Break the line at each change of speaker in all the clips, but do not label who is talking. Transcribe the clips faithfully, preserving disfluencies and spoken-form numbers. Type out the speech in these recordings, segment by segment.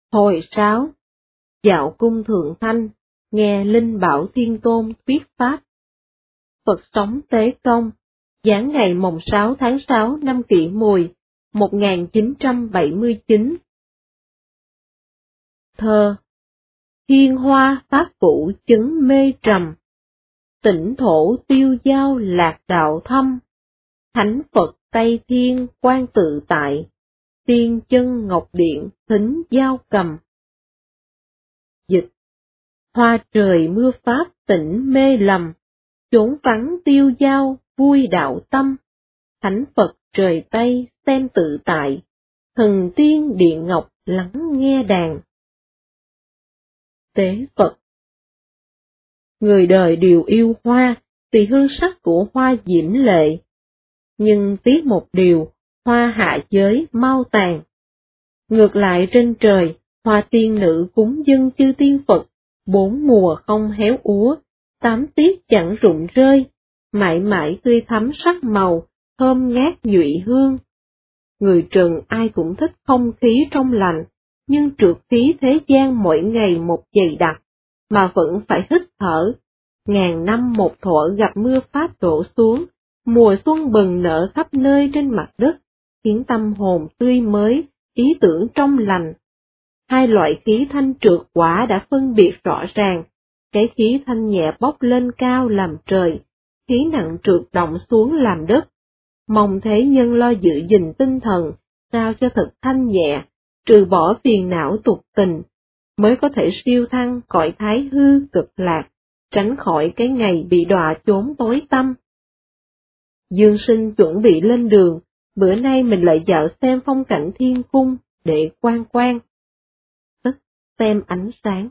Hồi sáu, dạo cung Thượng Thanh, nghe Linh Bảo Thiên Tôn thuyết pháp. Phật sống Tế Công, giáng ngày mồng sáu tháng sáu năm Kỷ Mùi, một nghìn chín trăm bảy mươi chín. Thơ. Thiên hoa pháp vũ chứng mê trầm, tỉnh thổ tiêu giao lạc đạo thâm, thánh Phật Tây Thiên quan tự tại, tiên chân ngọc điện thính giao cầm. Dịch. Hoa trời mưa pháp tỉnh mê lầm, chốn vắng tiêu giao vui đạo tâm, thánh Phật trời Tây xem tự tại, thần tiên điện ngọc lắng nghe đàn. Tế Phật. Người đời đều yêu hoa, vì hương sắc của hoa diễm lệ. Nhưng tiếc một điều, hoa hạ giới mau tàn. Ngược lại trên trời, hoa tiên nữ cúng dâng chư tiên Phật, bốn mùa không héo úa, tám tiết chẳng rụng rơi, mãi mãi tươi thắm sắc màu, thơm ngát nhụy hương. Người trần ai cũng thích không khí trong lành, nhưng trượt khí thế gian mỗi ngày một dày đặc, mà vẫn phải hít thở. Ngàn năm một thuở gặp mưa pháp đổ xuống, mùa xuân bừng nở khắp nơi trên mặt đất, khiến tâm hồn tươi mới, ý tưởng trong lành. Hai loại khí thanh trượt quả đã phân biệt rõ ràng, cái khí thanh nhẹ bốc lên cao làm trời, khí nặng trượt động xuống làm đất. Mong thế nhân lo giữ gìn tinh thần, sao cho thật thanh nhẹ, trừ bỏ phiền não tục tình, mới có thể siêu thăng cõi thái hư cực lạc, tránh khỏi cái ngày bị đọa chốn tối tăm. Dương Sinh chuẩn bị lên đường, bữa nay mình lại dạo xem phong cảnh thiên cung, để quan quan. Tức xem ánh sáng.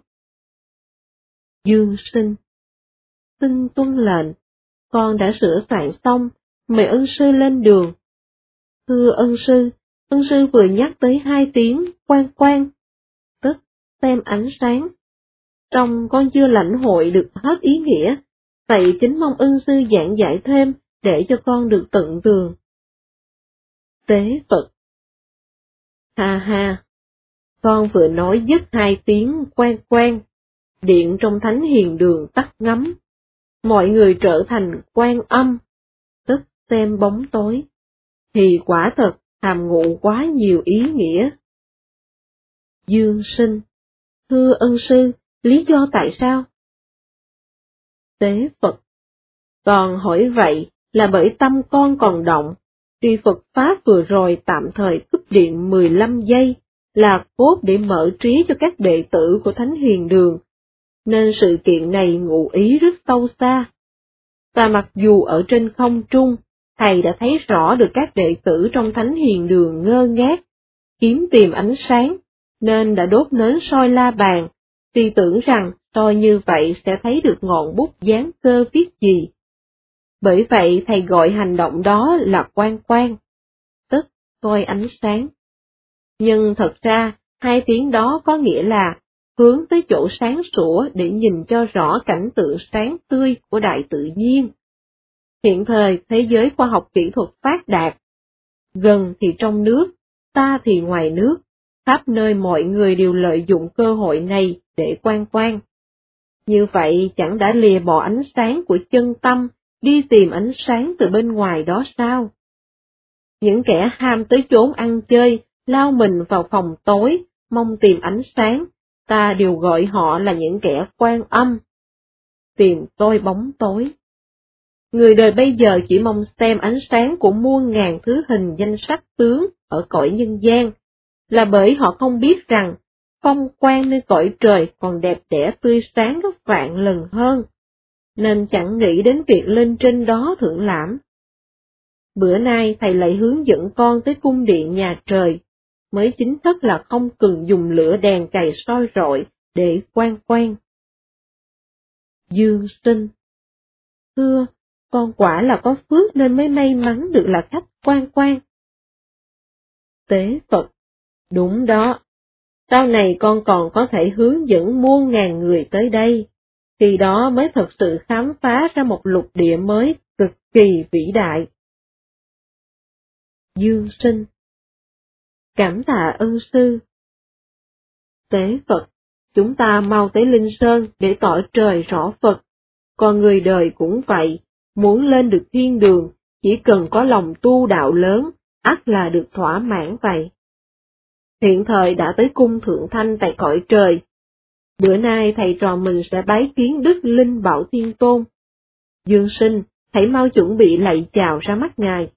Dương Sinh. Xin tuân lệnh, con đã sửa soạn xong, mời ân sư lên đường. Thưa ân sư, ân sư vừa nhắc tới hai tiếng quan quan, tức xem ánh sáng. Trong con chưa lãnh hội được hết ý nghĩa, vậy kính mong ân sư giảng giải thêm để cho con được tận tường. Tế Phật. Ha ha, con vừa nói dứt hai tiếng quan quan, điện trong thánh hiền đường tắt ngấm, mọi người trở thành quan âm, tức xem bóng tối, thì quả thật hàm ngụ quá nhiều ý nghĩa. Dương Sinh. Thưa ân sư, lý do tại sao? Tế Phật. Còn hỏi vậy là bởi tâm con còn động, tuy Phật Pháp vừa rồi tạm thời cúp điện mười lăm giây, là cốt để mở trí cho các đệ tử của Thánh Hiền Đường, nên sự kiện này ngụ ý rất sâu xa. Và mặc dù ở trên không trung, Thầy đã thấy rõ được các đệ tử trong Thánh Hiền Đường ngơ ngác, kiếm tìm ánh sáng, nên đã đốt nến soi la bàn, vì tưởng rằng soi như vậy sẽ thấy được ngọn bút dán cơ viết gì. Bởi vậy Thầy gọi hành động đó là quan quan, tức soi ánh sáng. Nhưng thật ra, hai tiếng đó có nghĩa là hướng tới chỗ sáng sủa để nhìn cho rõ cảnh tượng sáng tươi của đại tự nhiên. Hiện thời thế giới khoa học kỹ thuật phát đạt, gần thì trong nước, ta thì ngoài nước, khắp nơi mọi người đều lợi dụng cơ hội này để quan quan. Như vậy chẳng đã lìa bỏ ánh sáng của chân tâm, đi tìm ánh sáng từ bên ngoài đó sao? Những kẻ ham tới chốn ăn chơi, lao mình vào phòng tối, mong tìm ánh sáng, ta đều gọi họ là những kẻ quan âm. Tìm tôi bóng tối. Người đời bây giờ chỉ mong xem ánh sáng của muôn ngàn thứ hình danh sắc tướng ở cõi nhân gian, là bởi họ không biết rằng phong quang nơi cõi trời còn đẹp đẽ tươi sáng gấp vạn lần hơn, nên chẳng nghĩ đến việc lên trên đó thưởng lãm. Bữa nay Thầy lại hướng dẫn con tới cung điện nhà trời, mới chính thức là không cần dùng lửa đèn cày soi rọi để quan quan. Dương Sinh. Thưa, con quả là có phước nên mới may mắn được là khách quan quan. Tế Phật. Đúng đó. Sau này con còn có thể hướng dẫn muôn ngàn người tới đây, thì đó mới thật sự khám phá ra một lục địa mới cực kỳ vĩ đại. Dương Sinh. Cảm tạ ân sư. Tế Phật, chúng ta mau tới Linh Sơn để tỏ trời rõ Phật, còn người đời cũng vậy, muốn lên được thiên đường, chỉ cần có lòng tu đạo lớn, ắt là được thỏa mãn vậy. Hiện thời đã tới cung Thượng Thanh tại cõi trời. Bữa nay thầy trò mình sẽ bái kiến Đức Linh Bảo Thiên Tôn. Dương Sinh, hãy mau chuẩn bị lạy chào ra mắt Ngài.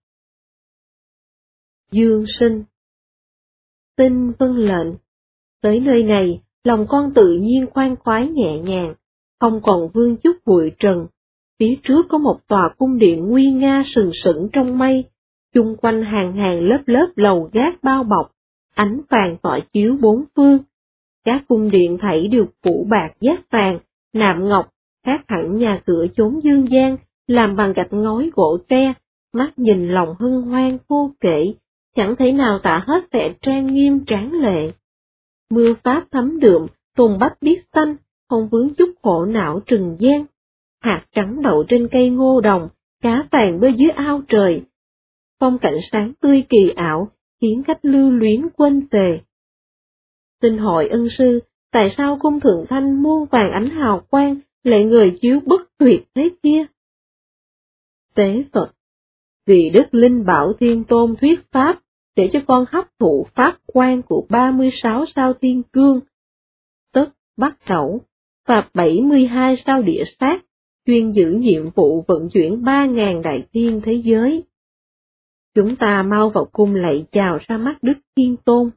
Dương Sinh, xin vâng lệnh. Tới nơi này, lòng con tự nhiên khoan khoái nhẹ nhàng, không còn vương chút bụi trần. Phía trước có một tòa cung điện nguy nga sừng sững trong mây, chung quanh hàng hàng lớp lớp lầu gác bao bọc, ánh vàng tỏa chiếu bốn phương. Các cung điện thảy đều phủ bạc giác vàng, nạm ngọc, khác hẳn nhà cửa chốn dương gian, làm bằng gạch ngói gỗ tre, mắt nhìn lòng hân hoan vô kể, chẳng thể nào tả hết vẻ trang nghiêm tráng lệ. Mưa pháp thấm đượm, tùng bách biết xanh, không vướng chút khổ não trừng gian. Hạt trắng đậu trên cây ngô đồng, cá vàng bơi dưới ao trời. Phong cảnh sáng tươi kỳ ảo, khiến khách lưu luyến quên về. Xin hỏi ân sư, tại sao cung Thượng Thanh muôn vàng ánh hào quang, lại người chiếu bất tuyệt thế kia? Tế Phật, vì Đức Linh Bảo Thiên Tôn thuyết pháp, để cho con hấp thụ pháp quan của ba mươi sáu sao thiên cương, tức bắt đầu, và bảy mươi hai sao địa sát, chuyên giữ nhiệm vụ vận chuyển ba ngàn đại thiên thế giới. Chúng ta mau vào cung lạy chào ra mắt Đức Thiên Tôn.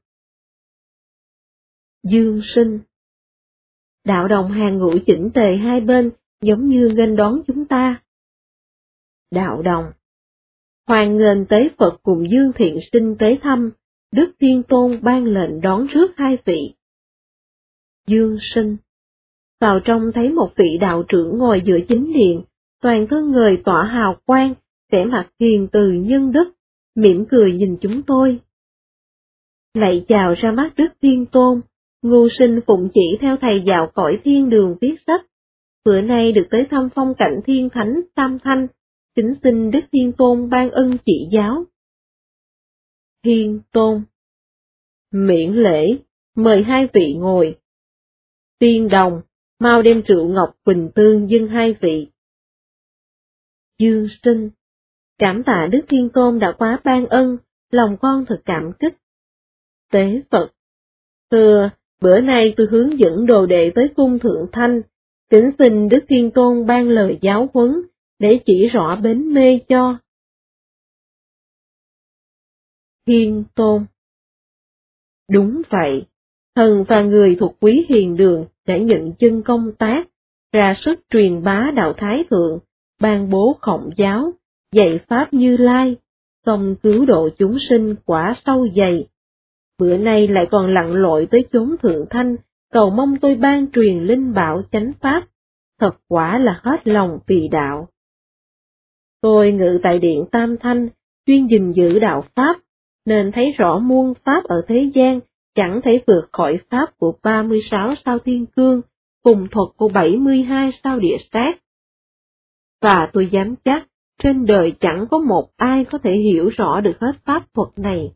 Dương Sinh, đạo đồng hàng ngũ chỉnh tề hai bên, giống như nghênh đón chúng ta. Đạo đồng, hoan nghênh Tế Phật cùng Dương Thiện Sinh tới thăm, Đức Thiên Tôn ban lệnh đón rước hai vị. Dương Sinh, vào trong thấy một vị đạo trưởng ngồi giữa chính điện, toàn thân người tỏa hào quang, vẻ mặt hiền từ nhân đức, mỉm cười nhìn chúng tôi. Lạy chào ra mắt Đức Thiên Tôn, ngu sinh phụng chỉ theo thầy dạo cõi thiên đường viết sách, bữa nay được tới thăm phong cảnh thiên thánh Tam Thanh, kính xin Đức Thiên Tôn ban ân chỉ giáo. Thiên Tôn, miễn lễ, mời hai vị ngồi. Tiên Đồng, mau đem rượu ngọc quỳnh tương dâng hai vị. Dương Sinh, cảm tạ Đức Thiên Tôn đã quá ban ân, lòng con thật cảm kích. Tế Phật, thưa, bữa nay tôi hướng dẫn đồ đệ tới cung Thượng Thanh, kính xin Đức Thiên Tôn ban lời giáo huấn, để chỉ rõ bến mê cho. Thiên Tôn, đúng vậy, thần và người thuộc quý hiền đường đã nhận chân công tác, ra sức truyền bá đạo Thái Thượng, ban bố Khổng giáo, dạy Pháp Như Lai, xong cứu độ chúng sinh quả sâu dày. Bữa nay lại còn lặn lội tới chốn Thượng Thanh, cầu mong tôi ban truyền linh bảo chánh Pháp, thật quả là hết lòng vì đạo. Tôi ngự tại điện Tam Thanh, chuyên gìn giữ đạo Pháp, nên thấy rõ muôn Pháp ở thế gian, chẳng thể vượt khỏi Pháp của ba mươi sáu sao thiên cương, cùng thuật của bảy mươi hai sao địa sát. Và tôi dám chắc, trên đời chẳng có một ai có thể hiểu rõ được hết Pháp thuật này.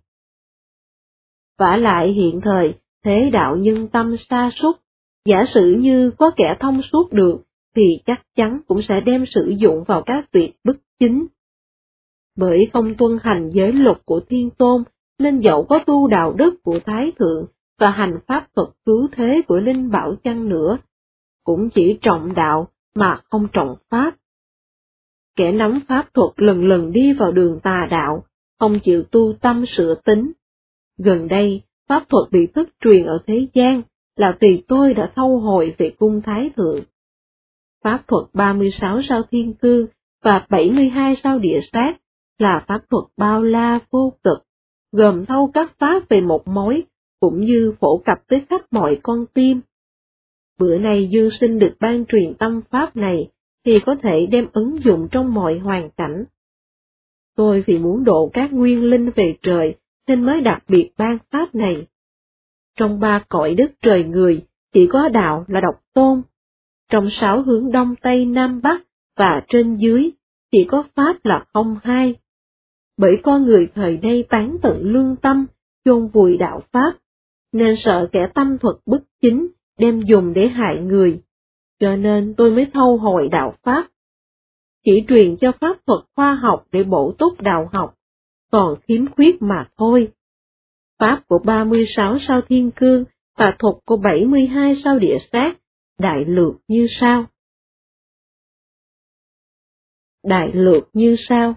Vả lại hiện thời, thế đạo nhân tâm sa sút, giả sử như có kẻ thông suốt được, thì chắc chắn cũng sẽ đem sử dụng vào các việc bất chính. Bởi không tuân hành giới luật của Thiên Tôn, nên dẫu có tu đạo đức của Thái Thượng và hành pháp thuật cứu thế của Linh Bảo chăng nữa, cũng chỉ trọng đạo mà không trọng pháp. Kẻ nắm pháp thuật lần lần đi vào đường tà đạo, không chịu tu tâm sửa tính. Gần đây, pháp thuật bị thất truyền ở thế gian, là vì tôi đã thâu hồi về cung Thái Thượng. Pháp thuật ba mươi sáu sao thiên cương và bảy mươi hai sao địa sát là pháp thuật bao la vô cực, gồm thâu các pháp về một mối, cũng như phổ cập tới khắp mọi con tim. Bữa nay Dương Sinh được ban truyền tâm pháp này, thì có thể đem ứng dụng trong mọi hoàn cảnh. Tôi vì muốn độ các nguyên linh về trời, nên mới đặc biệt ban pháp này. Trong ba cõi đất trời người, chỉ có đạo là độc tôn. Trong sáu hướng đông tây nam bắc và trên dưới, chỉ có pháp là không hai. Bởi con người thời nay tán tận lương tâm, chôn vùi đạo pháp, nên sợ kẻ tâm thuật bất chính đem dùng để hại người, cho nên tôi mới thâu hồi đạo Pháp. Chỉ truyền cho pháp thuật khoa học để bổ túc đạo học, còn khiếm khuyết mà thôi. Pháp của ba mươi sáu sao thiên cương và thuật của bảy mươi hai sao địa sát, đại lược như sau. Đại lược như sau.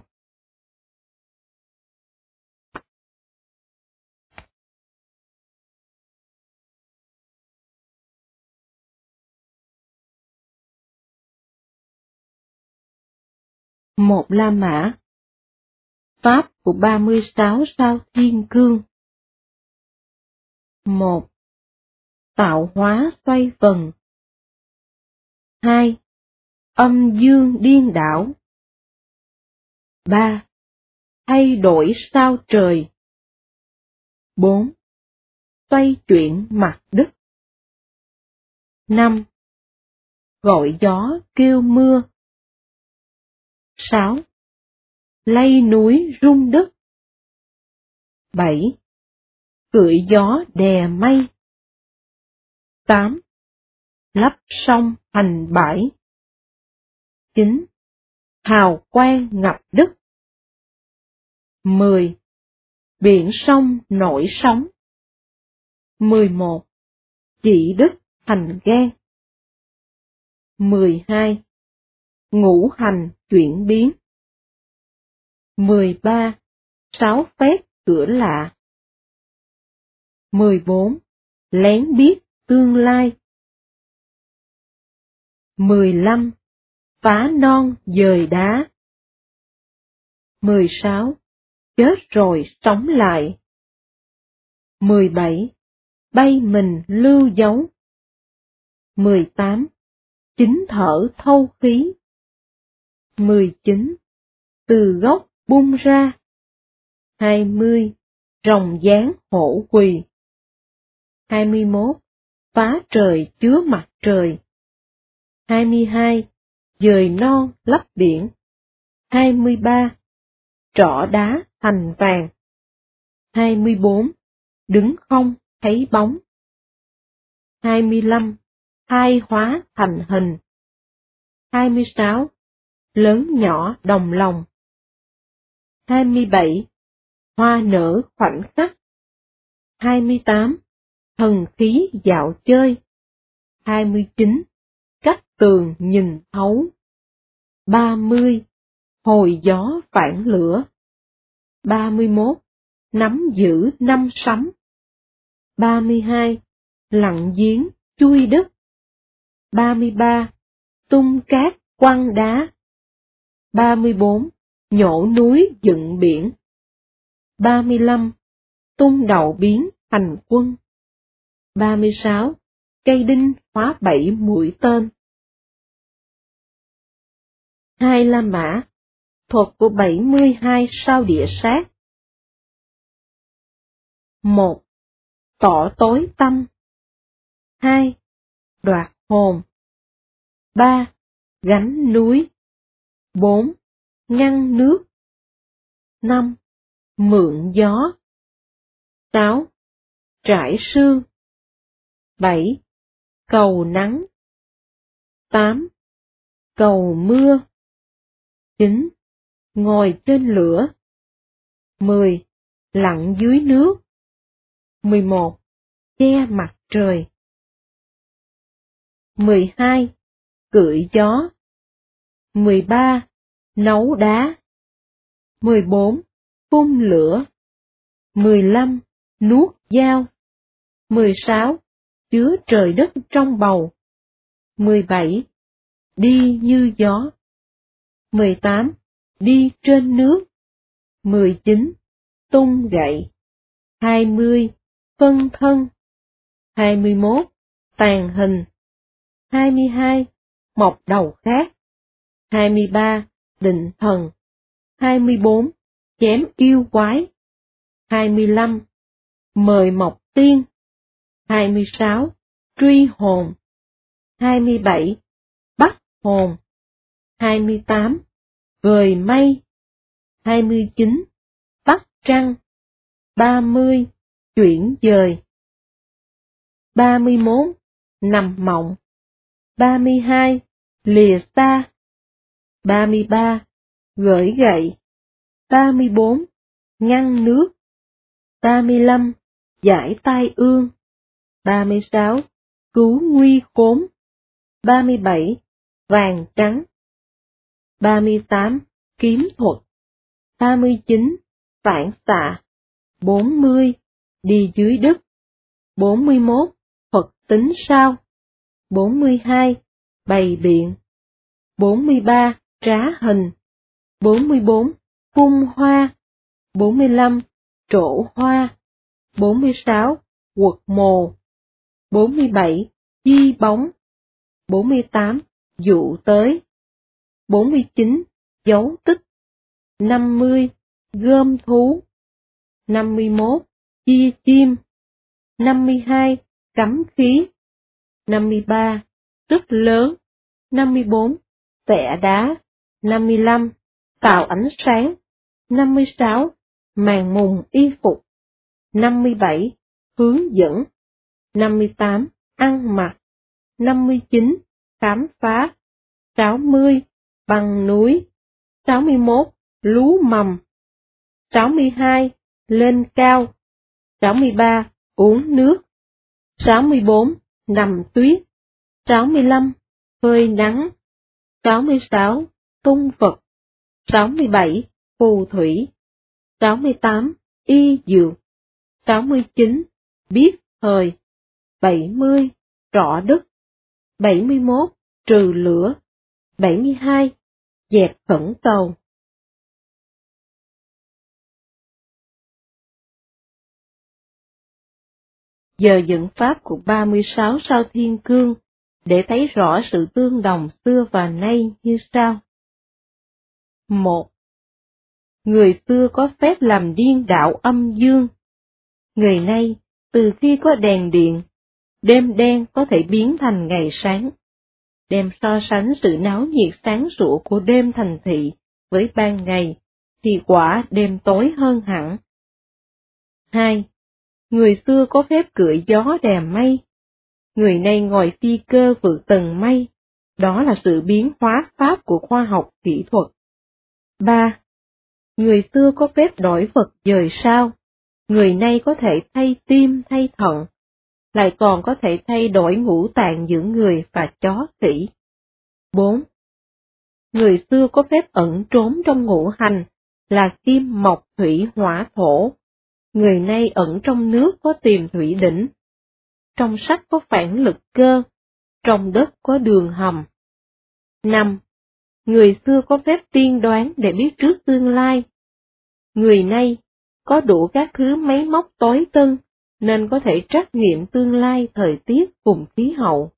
Một La Mã. Pháp của ba mươi sáu sao thiên cương. Một. Tạo hóa xoay vần. Hai. Âm dương điên đảo. Ba. Thay đổi sao trời. Bốn. Xoay chuyển mặt đất. Năm. Gọi gió kêu mưa. Sáu. Lay núi rung đất. Bảy. Cưỡi gió đè mây. Tám. Lấp sông thành bãi. Chín. Hào quang ngập đất. Mười. Biển sông nổi sóng. Mười một. Chỉ đất thành gan. Mười hai. Ngũ hành chuyển biến. Mười ba. Sáu phép cửa lạ. Mười bốn. Lén biết tương lai. Mười lăm. Phá non dời đá. Mười sáu. Chết rồi sống lại. Mười bảy. Bay mình lưu dấu. Mười tám. Chính thở thâu khí. Mười chín. Từ gốc bung ra. Hai mươi. Rồng dáng hổ quỳ. Hai mươi mốt. Phá trời chứa mặt trời. Hai mươi hai. Dời non lấp biển. Hai mươi ba. Trỏ đá thành vàng. Hai mươi bốn. Đứng không thấy bóng. Hai mươi lăm. Hai hóa thành hình. Hai mươi sáu. Lớn nhỏ đồng lòng. Hai mươi bảy. Hoa nở khoảnh khắc. Hai mươi tám. Thần khí dạo chơi. Hai mươi chín. Cách tường nhìn thấu. Ba mươi. Hồi gió phản lửa. Ba mươi mốt. Nắm giữ năm sấm. Ba mươi hai. Lặn giếng chui đất. Ba mươi ba. Tung cát quăng đá. Ba mươi bốn. Nhổ núi dựng biển. Ba mươi lăm. Tung đậu biến thành quân. Ba mươi sáu. Cây đinh hóa bảy mũi tên. Hai La Mã. Thuật của bảy mươi hai sao địa sát. Một. Tỏ tối tâm. Hai. Đoạt hồn. Ba. Gánh núi. Bốn. Ngăn nước. Năm. Mượn gió. Sáu. Trải sương. Bảy. Cầu nắng. Tám. Cầu mưa. Chín. Ngồi trên lửa. Mười. Lặn dưới nước. Mười một. Che mặt trời. Mười hai. Cưỡi gió. Mười ba. Nấu đá. Mười bốn. Phun lửa. Mười lăm. Nuốt dao. Mười sáu. Chứa trời đất trong bầu. Mười bảy. Đi như gió. Mười tám. Đi trên nước. Mười chín. Tung gậy. Hai mươi. Phân thân. Hai mươi mốt. Tàn hình. Hai mươi hai. Mọc đầu khác. Hai mươi ba. Định thần. Hai mươi bốn. Chém yêu quái. Hai mươi lăm. Mời mọc tiên. Hai mươi sáu. Truy hồn. Hai mươi bảy. Bắt hồn. Hai mươi tám. Vời mây. Hai mươi chín. Bắt trăng. Ba mươi. Chuyển dời. ba mươi mốt. Nằm mộng. ba mươi hai. Lìa xa. ba mươi ba. Gởi gậy. ba mươi bốn. Ngăn nước. ba mươi lăm. Giải tai ương. ba mươi sáu. Cứu nguy khốn. ba mươi bảy. Vàng trắng. ba mươi tám. Kiếm thuật. ba mươi chín. Phản xạ. bốn mươi. Đi dưới đất. bốn mươi mốt. Thuật tính sao. bốn mươi hai. Bày biện. bốn mươi ba. Trá hình. bốn mươi bốn. Phun hoa. bốn mươi lăm. Trổ hoa. bốn mươi sáu. Quật mồ. bốn mươi bảy. Chi bóng. bốn mươi tám. Dụ tới. bốn mươi chín. Dấu tích. năm mươi. Gom thú. năm mươi mốt. Chia chim. năm mươi hai. Cắm khí. năm mươi ba. Rất lớn. năm mươi bốn. Tẻ đá. năm mươi lăm. Tạo ánh sáng. năm mươi sáu. Màn mùng y phục. năm mươi bảy. Hướng dẫn. năm mươi tám. Ăn mặc. năm mươi chín. Khám phá. sáu mươi. Băng núi. sáu mươi mốt. Lúa mầm. sáu mươi hai. Lên cao. sáu mươi ba. Uống nước. sáu mươi bốn. Nằm tuyết. sáu mươi lăm. Phơi nắng. sáu mươi sáu. Tung vật. sáu mươi bảy. Phù thủy. sáu mươi tám. Y dược. sáu mươi chín. Biết thời. bảy mươi. Rõ đất. bảy mươi mốt. Trừ lửa. bảy mươi hai. Dẹp khẩn cầu. Giờ dựng pháp của ba mươi sáu sao thiên cương, để thấy rõ sự tương đồng xưa và nay như sau. một. Người xưa có phép làm điên đảo âm dương. Người nay, từ khi có đèn điện, đêm đen có thể biến thành ngày sáng. Đem so sánh sự náo nhiệt sáng sủa của đêm thành thị với ban ngày, thì quả đêm tối hơn hẳn. hai. Người xưa có phép cưỡi gió đè mây. Người nay ngồi phi cơ vượt tầng mây, đó là sự biến hóa pháp của khoa học kỹ thuật. ba. Người xưa có phép đổi vật dời sao. Người nay có thể thay tim thay thận, lại còn có thể thay đổi ngũ tạng giữa người và chó khỉ. bốn. Người xưa có phép ẩn trốn trong ngũ hành, là kim mộc thủy hỏa thổ. Người nay ẩn trong nước có tiềm thủy đỉnh. Trong sắt có phản lực cơ, trong đất có đường hầm. năm. Người xưa có phép tiên đoán để biết trước tương lai. Người nay có đủ các thứ máy móc tối tân, nên có thể trắc nghiệm tương lai thời tiết cùng khí hậu.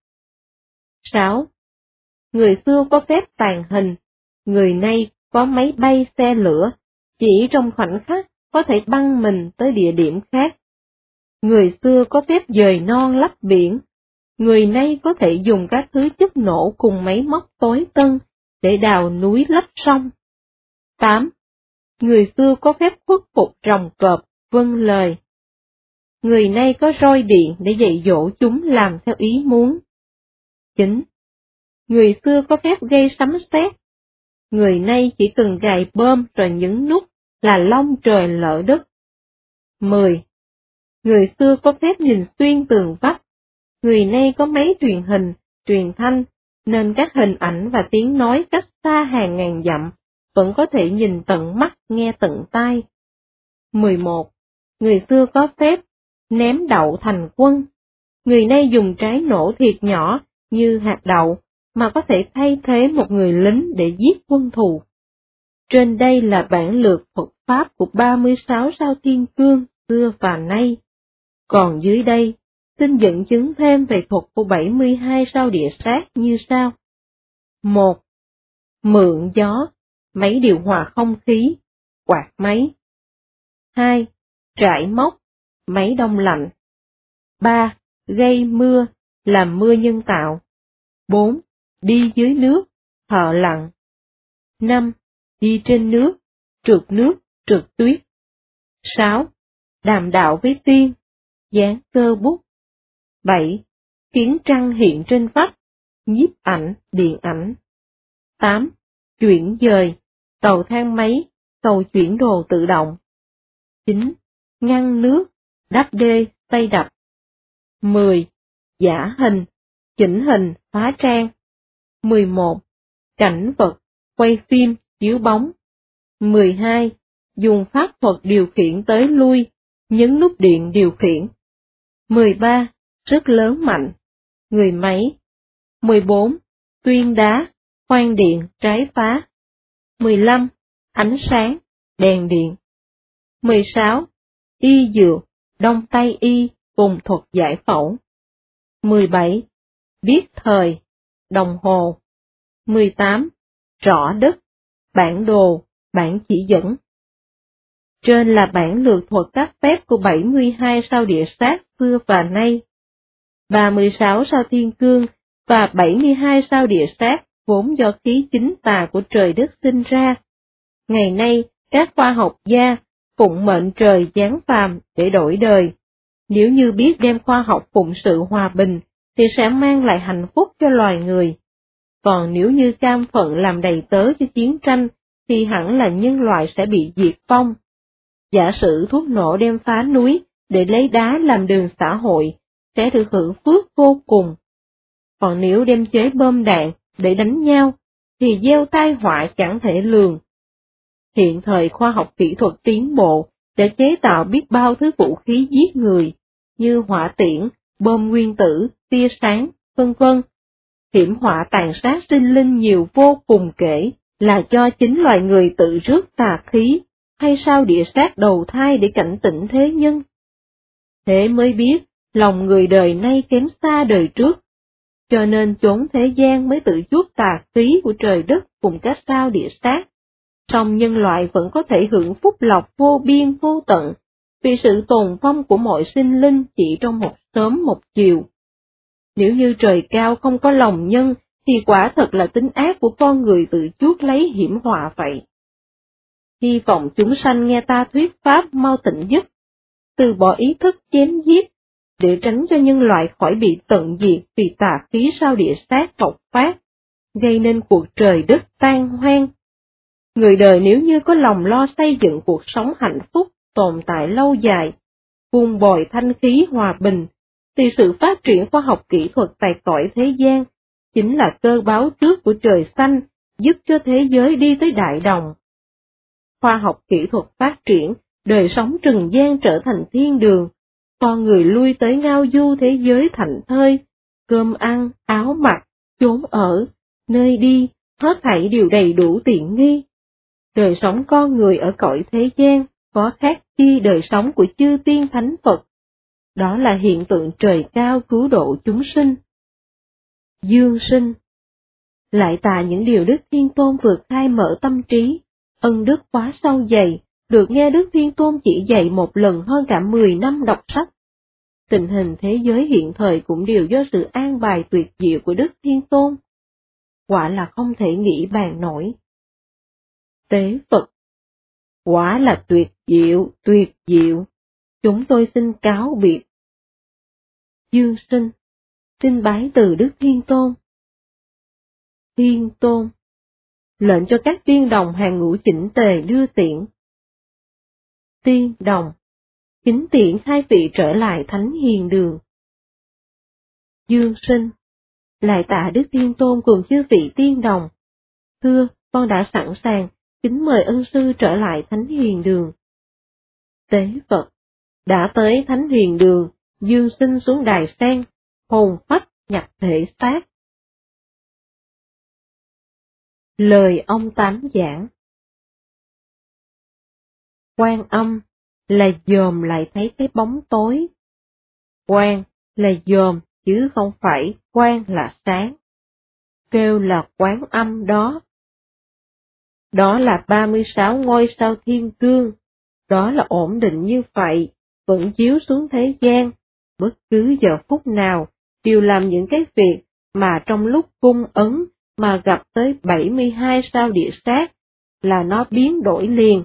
sáu. Người xưa có phép tàng hình. Người nay có máy bay xe lửa, chỉ trong khoảnh khắc có thể băng mình tới địa điểm khác. Người xưa có phép dời non lấp biển. Người nay có thể dùng các thứ chất nổ cùng máy móc tối tân để đào núi lấp sông. tám. Người xưa có phép khuất phục rồng cọp, vâng lời. Người nay có roi điện để dạy dỗ chúng làm theo ý muốn. chín. Người xưa có phép gây sấm sét. Người nay chỉ cần gài bơm rồi nhấn nút là long trời lở đất. mười. Người xưa có phép nhìn xuyên tường vách. Người nay có máy truyền hình, truyền thanh, nên các hình ảnh và tiếng nói cách xa hàng ngàn dặm, vẫn có thể nhìn tận mắt, nghe tận tai. mười một. Người xưa có phép ném đậu thành quân. Người nay dùng trái nổ thiệt nhỏ như hạt đậu, mà có thể thay thế một người lính để giết quân thù. Trên đây là bản lược thuật pháp của ba mươi sáu sao thiên cương xưa và nay. Còn dưới đây, xin dẫn chứng thêm về thuật của bảy mươi hai sao địa sát như sau. một. Mượn gió, máy điều hòa không khí, quạt máy. hai. Trải móc, máy đông lạnh. ba. Gây mưa, làm mưa nhân tạo. bốn. Đi dưới nước, thợ lặn. năm. Đi trên nước, trượt nước, trượt tuyết. sáu. Đàm đạo với tiên, dán cơ bút. bảy. Kiến trăng hiện trên vách, nhiếp ảnh, điện ảnh. tám. Chuyển dời, cầu thang máy, cầu chuyển đồ tự động. chín. Ngăn nước, đắp đê, xây đập. mười. Giả hình, chỉnh hình, hóa trang. mười một. Cảnh vật, quay phim, chiếu bóng. mười hai. Dùng pháp thuật điều khiển tới lui, nhấn nút điện điều khiển. mười ba. Rất lớn mạnh, người máy. mười bốn. Tuyên đá, khoan điện, trái phá. mười lăm. Ánh sáng, đèn điện. mười sáu. Y dược, đông tây y, cùng thuật giải phẫu. mười bảy. Biết thời, đồng hồ. mười tám. Rõ đất, bản đồ, bản chỉ dẫn. Trên là bản lược thuật các phép của bảy mươi hai sao địa sát xưa và nay. ba mươi sáu sao thiên cương và bảy mươi hai sao địa sát vốn do khí chính tà của trời đất sinh ra. Ngày nay, các khoa học gia phụng mệnh trời giáng phàm để đổi đời. Nếu như biết đem khoa học phụng sự hòa bình, thì sẽ mang lại hạnh phúc cho loài người. Còn nếu như cam phận làm đầy tớ cho chiến tranh, thì hẳn là nhân loại sẽ bị diệt vong. Giả sử thuốc nổ đem phá núi để lấy đá làm đường xã hội, sẽ được hưởng phước vô cùng. Còn nếu đem chế bom đạn để đánh nhau, thì gieo tai họa chẳng thể lường. Hiện thời khoa học kỹ thuật tiến bộ để chế tạo biết bao thứ vũ khí giết người, như hỏa tiễn, bom nguyên tử, tia sáng, vân vân. Hiểm họa tàn sát sinh linh nhiều vô cùng kể, là do chính loài người tự rước tà khí, hay sao địa sát đầu thai để cảnh tỉnh thế nhân. Thế mới biết, lòng người đời nay kém xa đời trước, cho nên chốn thế gian mới tự chuốc tà khí của trời đất cùng các sao địa sát. Song nhân loại vẫn có thể hưởng phúc lộc vô biên vô tận, vì sự tồn vong của mọi sinh linh chỉ trong một sớm một chiều. Nếu như trời cao không có lòng nhân, thì quả thật là tính ác của con người tự chuốc lấy hiểm họa vậy. Hy vọng chúng sanh nghe ta thuyết pháp mau tỉnh giấc, từ bỏ ý thức chém giết, để tránh cho nhân loại khỏi bị tận diệt vì tà khí sao địa sát bộc phát, gây nên cuộc trời đất tan hoang. Người đời nếu như có lòng lo xây dựng cuộc sống hạnh phúc, tồn tại lâu dài, buông bồi thanh khí hòa bình, thì sự phát triển khoa học kỹ thuật tại cõi thế gian chính là cơ báo trước của trời xanh, giúp cho thế giới đi tới đại đồng. Khoa học kỹ thuật phát triển, đời sống trần gian trở thành thiên đường, con người lui tới ngao du thế giới thảnh thơi, cơm ăn, áo mặc, chốn ở, nơi đi, hết thảy đều đầy đủ tiện nghi. Đời sống con người ở cõi thế gian có khác chi đời sống của chư tiên thánh Phật. Đó là hiện tượng trời cao cứu độ chúng sinh. Dương sinh. Lại tà những điều Đức Thiên Tôn vừa khai mở tâm trí, ân đức quá sâu dày, được nghe Đức Thiên Tôn chỉ dạy một lần hơn cả mười năm đọc sách. Tình hình thế giới hiện thời cũng đều do sự an bài tuyệt diệu của Đức Thiên Tôn. Quả là không thể nghĩ bàn nổi. Tế Phật. Quả là tuyệt diệu, tuyệt diệu. Chúng tôi xin cáo biệt. Dương sinh. Xin bái từ Đức Thiên Tôn. Thiên Tôn. Lệnh cho các tiên đồng hàng ngũ chỉnh tề đưa tiễn. Tiên đồng. Kính tiễn hai vị trở lại thánh hiền đường. Dương sinh. Lại tạ Đức Thiên Tôn cùng chư vị tiên đồng. Thưa, con đã sẵn sàng, kính mời ân sư trở lại thánh hiền đường. Tế Phật. Đã tới thánh hiền đường, dương sinh xuống đài sen, hồn phách nhập thể xác. Lời ông Tám giảng. Quan âm là dòm lại thấy cái bóng tối. Quan là dòm chứ không phải quan là sáng. Kêu là Quán Âm đó. Đó là ba mươi sáu ngôi sao thiên cương, đó là ổn định như vậy, vẫn chiếu xuống thế gian, bất cứ giờ phút nào, đều làm những cái việc mà trong lúc cung ấn mà gặp tới bảy mươi hai sao địa sát, là nó biến đổi liền.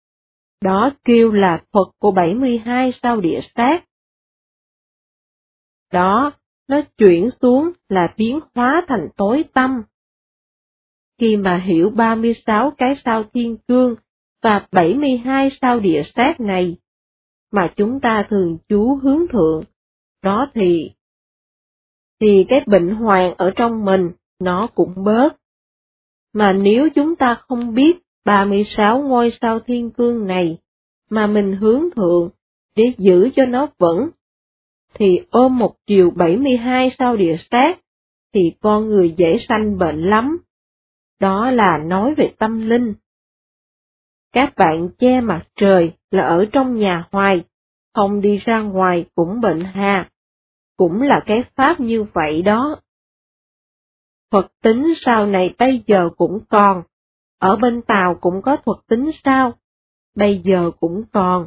Đó kêu là thuật của bảy mươi hai sao địa sát. đó, nó chuyển xuống là biến hóa thành tối tăm. Khi mà hiểu ba mươi sáu cái sao thiên cương và bảy mươi hai sao địa sát này, mà chúng ta thường chú hướng thượng, đó thì, thì cái bệnh hoạn ở trong mình, nó cũng bớt. Mà nếu chúng ta không biết ba mươi sáu ngôi sao thiên cương này, mà mình hướng thượng, để giữ cho nó vững, thì ôm một chiều bảy mươi hai sao địa sát, thì con người dễ sanh bệnh lắm. Đó là nói về tâm linh. Các bạn che mặt trời là ở trong nhà hoài, không đi ra ngoài cũng bệnh hà, cũng là cái pháp như vậy đó. Thuật tính sao này bây giờ cũng còn, ở bên Tàu cũng có thuật tính sao, bây giờ cũng còn.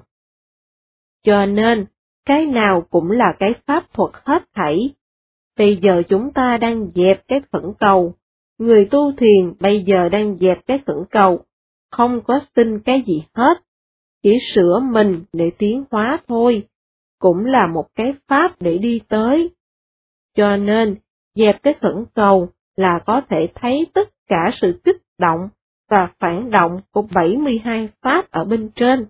Cho nên, cái nào cũng là cái pháp thuật hết thảy. Bây giờ chúng ta đang dẹp cái khẩn cầu, người tu thiền bây giờ đang dẹp cái khẩn cầu, không có xin cái gì hết, chỉ sửa mình để tiến hóa thôi, cũng là một cái pháp để đi tới. Cho nên, dẹp cái khẩn cầu là có thể thấy tất cả sự kích động và phản động của bảy mươi hai pháp ở bên trên.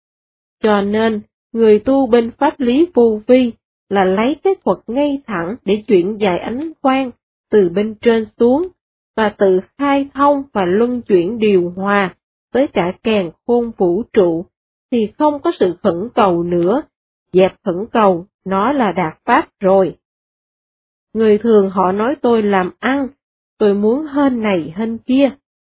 Cho nên, người tu bên pháp lý vô vi là lấy cái thuật ngay thẳng để chuyển dài ánh quang từ bên trên xuống, và tự khai thông và luân chuyển điều hòa tới cả càn khôn vũ trụ, thì không có sự khẩn cầu nữa, dẹp khẩn cầu, nó là đạt pháp rồi. Người thường họ nói tôi làm ăn, tôi muốn hên này hên kia.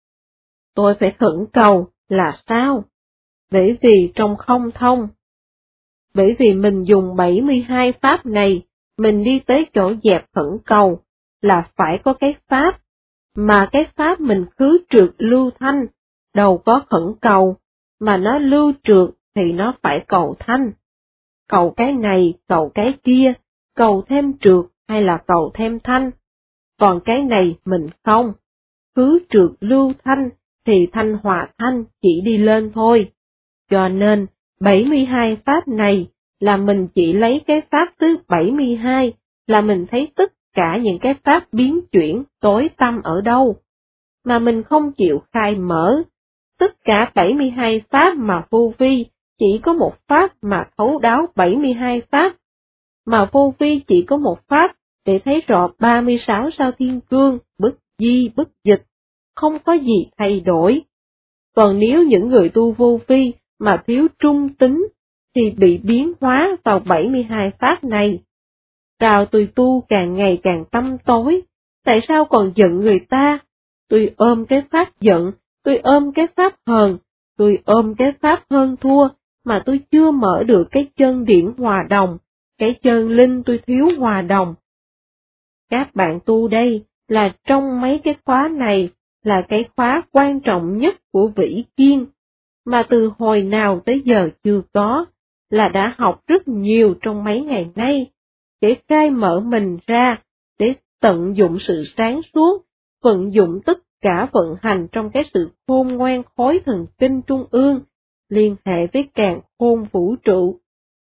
Tôi phải khẩn cầu là sao? Bởi vì trong không thông. Bởi vì mình dùng bảy mươi hai pháp này, mình đi tới chỗ dẹp khẩn cầu, là phải có cái pháp, mà cái pháp mình khứ trượt lưu thanh, đâu có khẩn cầu, mà nó lưu trượt thì nó phải cầu thanh. Cầu cái này, cầu cái kia, cầu thêm trượt hay là cầu thêm thanh. Còn cái này mình không, khứ trượt lưu thanh thì thanh hòa thanh chỉ đi lên thôi. Cho nên, bảy mươi hai pháp này là mình chỉ lấy cái pháp thứ bảy mươi hai, là mình thấy tất cả những cái pháp biến chuyển tối tăm ở đâu, mà mình không chịu khai mở. Tất cả bảy mươi hai pháp mà vô vi, chỉ có một pháp mà thấu đáo bảy mươi hai pháp, mà vô vi chỉ có một pháp để thấy rõ ba mươi sáu sao thiên cương, bất di bất dịch, không có gì thay đổi. Còn nếu những người tu vô vi mà thiếu trung tính, thì bị biến hóa vào bảy mươi hai pháp này. Rào tôi tu càng ngày càng tâm tối, tại sao còn giận người ta? Tôi ôm cái pháp giận, tôi ôm cái pháp hờn, tôi ôm cái pháp hơn thua, mà tôi chưa mở được cái chân điển hòa đồng, cái chân linh tôi thiếu hòa đồng. Các bạn tu đây là trong mấy cái khóa này là cái khóa quan trọng nhất của Vĩ Kiên, mà từ hồi nào tới giờ chưa có, là đã học rất nhiều trong mấy ngày nay, để khai mở mình ra, để tận dụng sự sáng suốt, vận dụng tất cả vận hành trong cái sự khôn ngoan khối thần kinh trung ương, liên hệ với càn khôn vũ trụ.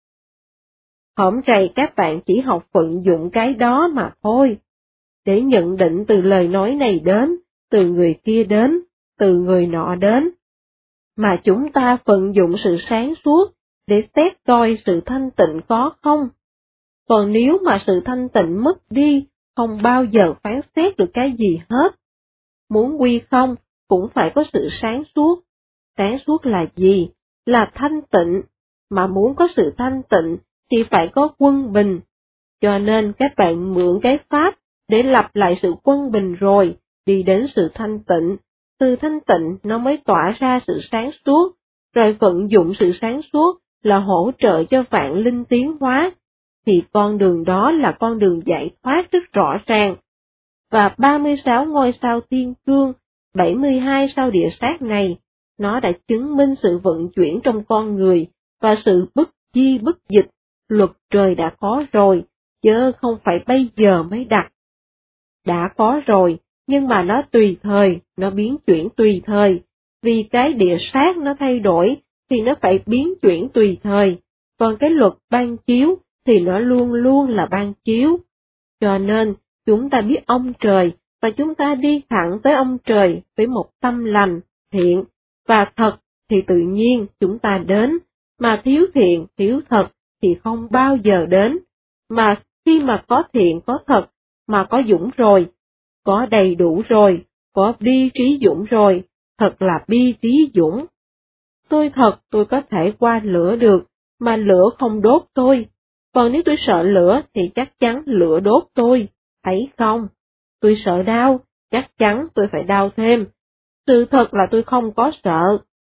Hổng rày các bạn chỉ học vận dụng cái đó mà thôi, để nhận định từ lời nói này đến, từ người kia đến, từ người nọ đến, mà chúng ta vận dụng sự sáng suốt để xét coi sự thanh tịnh có không. Còn nếu mà sự thanh tịnh mất đi, không bao giờ phán xét được cái gì hết. Muốn quy không, cũng phải có sự sáng suốt. Sáng suốt là gì? Là thanh tịnh. Mà muốn có sự thanh tịnh, thì phải có quân bình. Cho nên các bạn mượn cái pháp để lập lại sự quân bình rồi, đi đến sự thanh tịnh. Từ thanh tịnh nó mới tỏa ra sự sáng suốt, rồi vận dụng sự sáng suốt là hỗ trợ cho vạn linh tiến hóa, thì con đường đó là con đường giải thoát rất rõ ràng. Và ba mươi sáu ngôi sao thiên cương, bảy mươi hai sao địa sát này, nó đã chứng minh sự vận chuyển trong con người, và sự bất di bất dịch, luật trời đã có rồi, chứ không phải bây giờ mới đặt. Đã có rồi, nhưng mà nó tùy thời, nó biến chuyển tùy thời, vì cái địa sát nó thay đổi, thì nó phải biến chuyển tùy thời, còn cái luật ban chiếu thì nó luôn luôn là ban chiếu. Cho nên, chúng ta biết ông trời, và chúng ta đi thẳng tới ông trời với một tâm lành, thiện, và thật thì tự nhiên chúng ta đến, mà thiếu thiện, thiếu thật thì không bao giờ đến. Mà khi mà có thiện, có thật, mà có dũng rồi, có đầy đủ rồi, có bi trí dũng rồi, thật là bi trí dũng. Tôi thật tôi có thể qua lửa được, mà lửa không đốt tôi. Còn nếu tôi sợ lửa thì chắc chắn lửa đốt tôi, thấy không? Tôi sợ đau, chắc chắn tôi phải đau thêm. Sự thật là tôi không có sợ.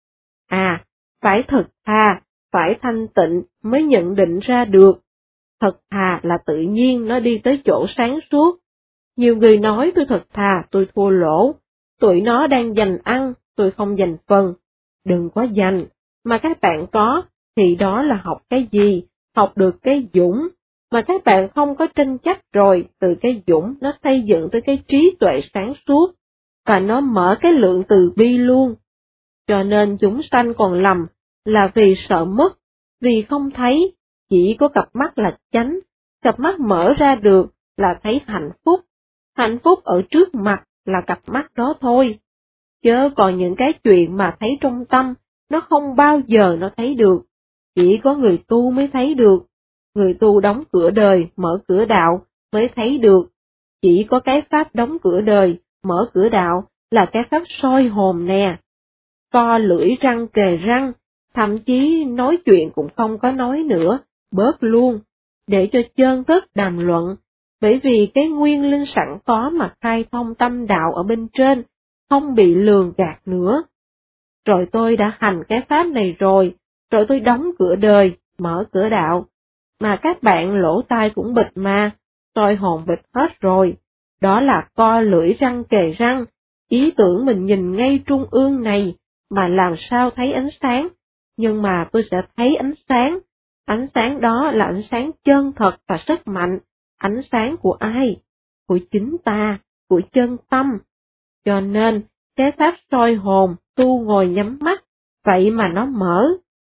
À, phải thật thà, phải thanh tịnh mới nhận định ra được. Thật thà là tự nhiên nó đi tới chỗ sáng suốt. Nhiều người nói tôi thật thà, tôi thua lỗ. Tụi nó đang giành ăn, tôi không giành phần. Đừng có giành, mà các bạn có, thì đó là học cái gì? Học được cái dũng. Mà các bạn không có tranh chấp rồi, từ cái dũng nó xây dựng tới cái trí tuệ sáng suốt, và nó mở cái lượng từ bi luôn. Cho nên chúng sanh còn lầm, là vì sợ mất, vì không thấy, chỉ có cặp mắt là chánh, cặp mắt mở ra được là thấy hạnh phúc, hạnh phúc ở trước mặt là cặp mắt đó thôi. Chớ còn những cái chuyện mà thấy trong tâm, nó không bao giờ nó thấy được, chỉ có người tu mới thấy được. Người tu đóng cửa đời, mở cửa đạo mới thấy được. Chỉ có cái pháp đóng cửa đời, mở cửa đạo là cái pháp soi hồn nè. Co lưỡi răng kề răng, thậm chí nói chuyện cũng không có nói nữa, bớt luôn, để cho chân thức đàm luận, bởi vì cái nguyên linh sẵn có mà khai thông tâm đạo ở bên trên, không bị lường gạt nữa. Rồi tôi đã hành cái pháp này rồi, rồi tôi đóng cửa đời, mở cửa đạo, mà các bạn lỗ tai cũng bịt mà, soi hồn bịt hết rồi, đó là co lưỡi răng kề răng, ý tưởng mình nhìn ngay trung ương này, mà làm sao thấy ánh sáng, nhưng mà tôi sẽ thấy ánh sáng, ánh sáng đó là ánh sáng chân thật và rất mạnh, ánh sáng của ai? Của chính ta, của chân tâm. Cho nên, cái pháp soi hồn, tu ngồi nhắm mắt, vậy mà nó mở.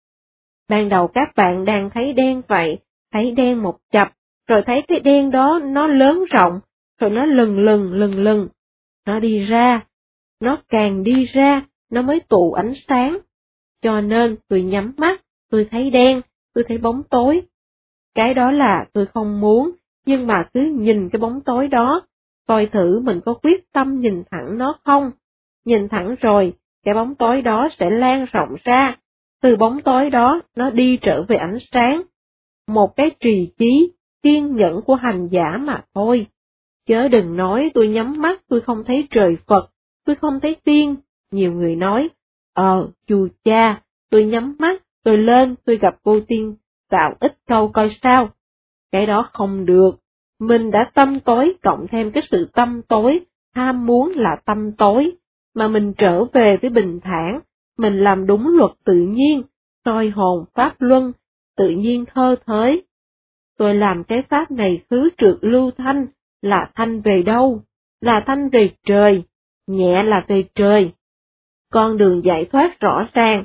Ban đầu các bạn đang thấy đen vậy, thấy đen một chập, rồi thấy cái đen đó nó lớn rộng, rồi nó lừng lừng lừng lừng, nó đi ra, nó càng đi ra, nó mới tụ ánh sáng. Cho nên tôi nhắm mắt, tôi thấy đen, tôi thấy bóng tối. Cái đó là tôi không muốn, nhưng mà cứ nhìn cái bóng tối đó, coi thử mình có quyết tâm nhìn thẳng nó không. Nhìn thẳng rồi, cái bóng tối đó sẽ lan rộng ra, từ bóng tối đó nó đi trở về ánh sáng. Một cái trì trí, kiên nhẫn của hành giả mà thôi. Chớ đừng nói tôi nhắm mắt tôi không thấy trời Phật, tôi không thấy tiên. Nhiều người nói, ờ, chù cha, tôi nhắm mắt, tôi lên, tôi gặp cô tiên, tạo ít câu coi sao. Cái đó không được, mình đã tâm tối cộng thêm cái sự tâm tối, ham muốn là tâm tối, mà mình trở về với bình thản, mình làm đúng luật tự nhiên, soi hồn pháp luân, tự nhiên thơ thới. Tôi làm cái pháp này khứ trượt lưu thanh, là thanh về đâu? Là thanh về trời, nhẹ là về trời. Con đường giải thoát rõ ràng.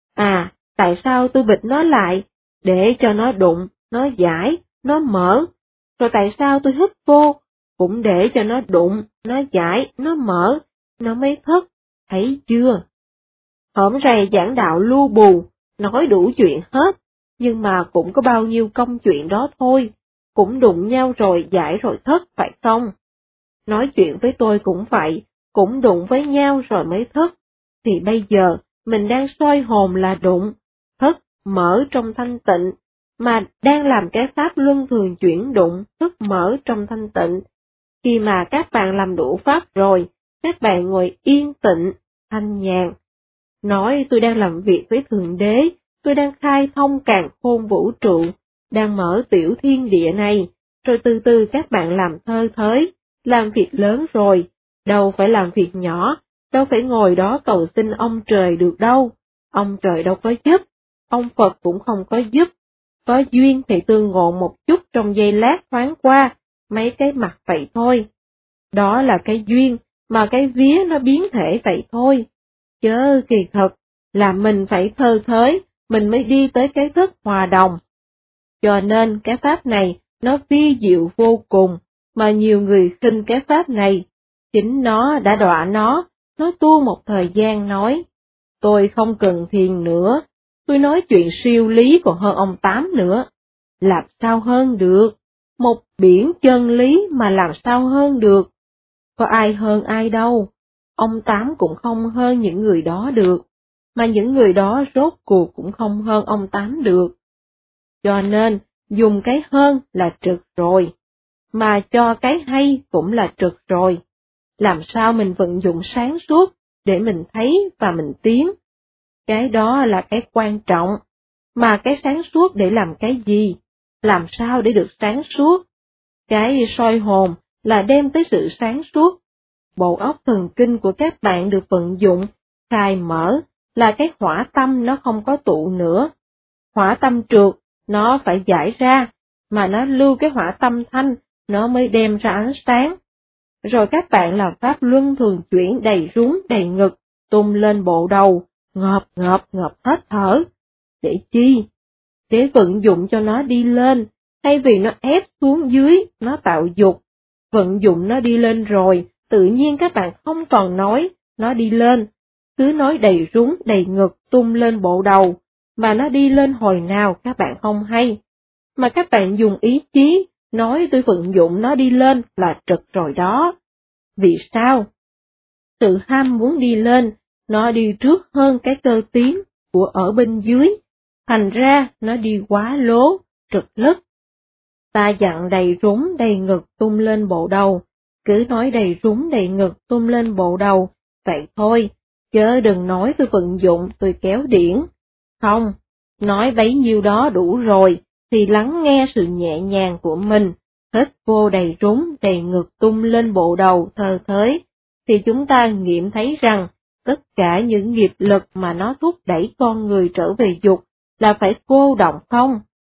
À, tại sao tôi bịt nó lại? Để cho nó đụng, nó giải, nó mở. Rồi tại sao tôi hít vô? Cũng để cho nó đụng, nó giải, nó mở, nó mới thức. Thấy chưa? Hổm rày giảng đạo lưu bù, nói đủ chuyện hết, nhưng mà cũng có bao nhiêu công chuyện đó thôi, cũng đụng nhau rồi giải rồi thức, phải không? Nói chuyện với tôi cũng vậy, cũng đụng với nhau rồi mới thức, thì bây giờ mình đang soi hồn là đụng, thức, mở trong thanh tịnh, mà đang làm cái pháp luân thường chuyển đụng, thức mở trong thanh tịnh. Khi mà các bạn làm đủ pháp rồi, các bạn ngồi yên tịnh, thanh nhàn. Nói tôi đang làm việc với Thượng Đế, tôi đang khai thông càn khôn vũ trụ, đang mở tiểu thiên địa này, rồi từ từ các bạn làm thơ thới, làm việc lớn rồi, đâu phải làm việc nhỏ, đâu phải ngồi đó cầu xin ông trời được đâu, ông trời đâu có giúp, ông Phật cũng không có giúp, có duyên thì tương ngộ một chút trong giây lát thoáng qua, mấy cái mặt vậy thôi. Đó là cái duyên, mà cái vía nó biến thể vậy thôi. Chớ kỳ thật, là mình phải thơ thới, mình mới đi tới cái thức hòa đồng. Cho nên cái pháp này nó vi diệu vô cùng, mà nhiều người khinh cái pháp này. Chính nó đã đọa nó, nó tu một thời gian nói, tôi không cần thiền nữa, tôi nói chuyện siêu lý còn hơn ông Tám nữa. Làm sao hơn được? Một biển chân lý mà làm sao hơn được? Có ai hơn ai đâu, ông Tám cũng không hơn những người đó được, mà những người đó rốt cuộc cũng không hơn ông Tám được. Cho nên, dùng cái hơn là trực rồi, mà cho cái hay cũng là trực rồi. Làm sao mình vận dụng sáng suốt để mình thấy và mình tiến? Cái đó là cái quan trọng, mà cái sáng suốt để làm cái gì? Làm sao để được sáng suốt? Cái soi hồn là đem tới sự sáng suốt. Bộ óc thần kinh của các bạn được vận dụng, khai mở, là cái hỏa tâm nó không có tụ nữa. Hỏa tâm trượt, nó phải giải ra, mà nó lưu cái hỏa tâm thanh, nó mới đem ra ánh sáng. Rồi các bạn làm pháp luân thường chuyển đầy rúng đầy ngực, tung lên bộ đầu, ngợp ngợp ngợp hết thở. Để chi? Để vận dụng cho nó đi lên, thay vì nó ép xuống dưới, nó tạo dục. Vận dụng nó đi lên rồi, tự nhiên các bạn không còn nói, nó đi lên. Cứ nói đầy rúng đầy ngực tung lên bộ đầu, mà nó đi lên hồi nào các bạn không hay. Mà các bạn dùng ý chí, nói tôi vận dụng nó đi lên là trực rồi đó. Vì sao? Sự ham muốn đi lên, nó đi trước hơn cái cơ tiến của ở bên dưới, thành ra nó đi quá lố, trực lất. Ta dặn đầy rúng đầy ngực tung lên bộ đầu, cứ nói đầy rúng đầy ngực tung lên bộ đầu, vậy thôi, chớ đừng nói tôi vận dụng tôi kéo điển. Không, nói bấy nhiêu đó đủ rồi, thì lắng nghe sự nhẹ nhàng của mình, hít vô đầy rúng đầy ngực tung lên bộ đầu thơ thới, thì chúng ta nghiệm thấy rằng tất cả những nghiệp lực mà nó thúc đẩy con người trở về dục là phải cô động không?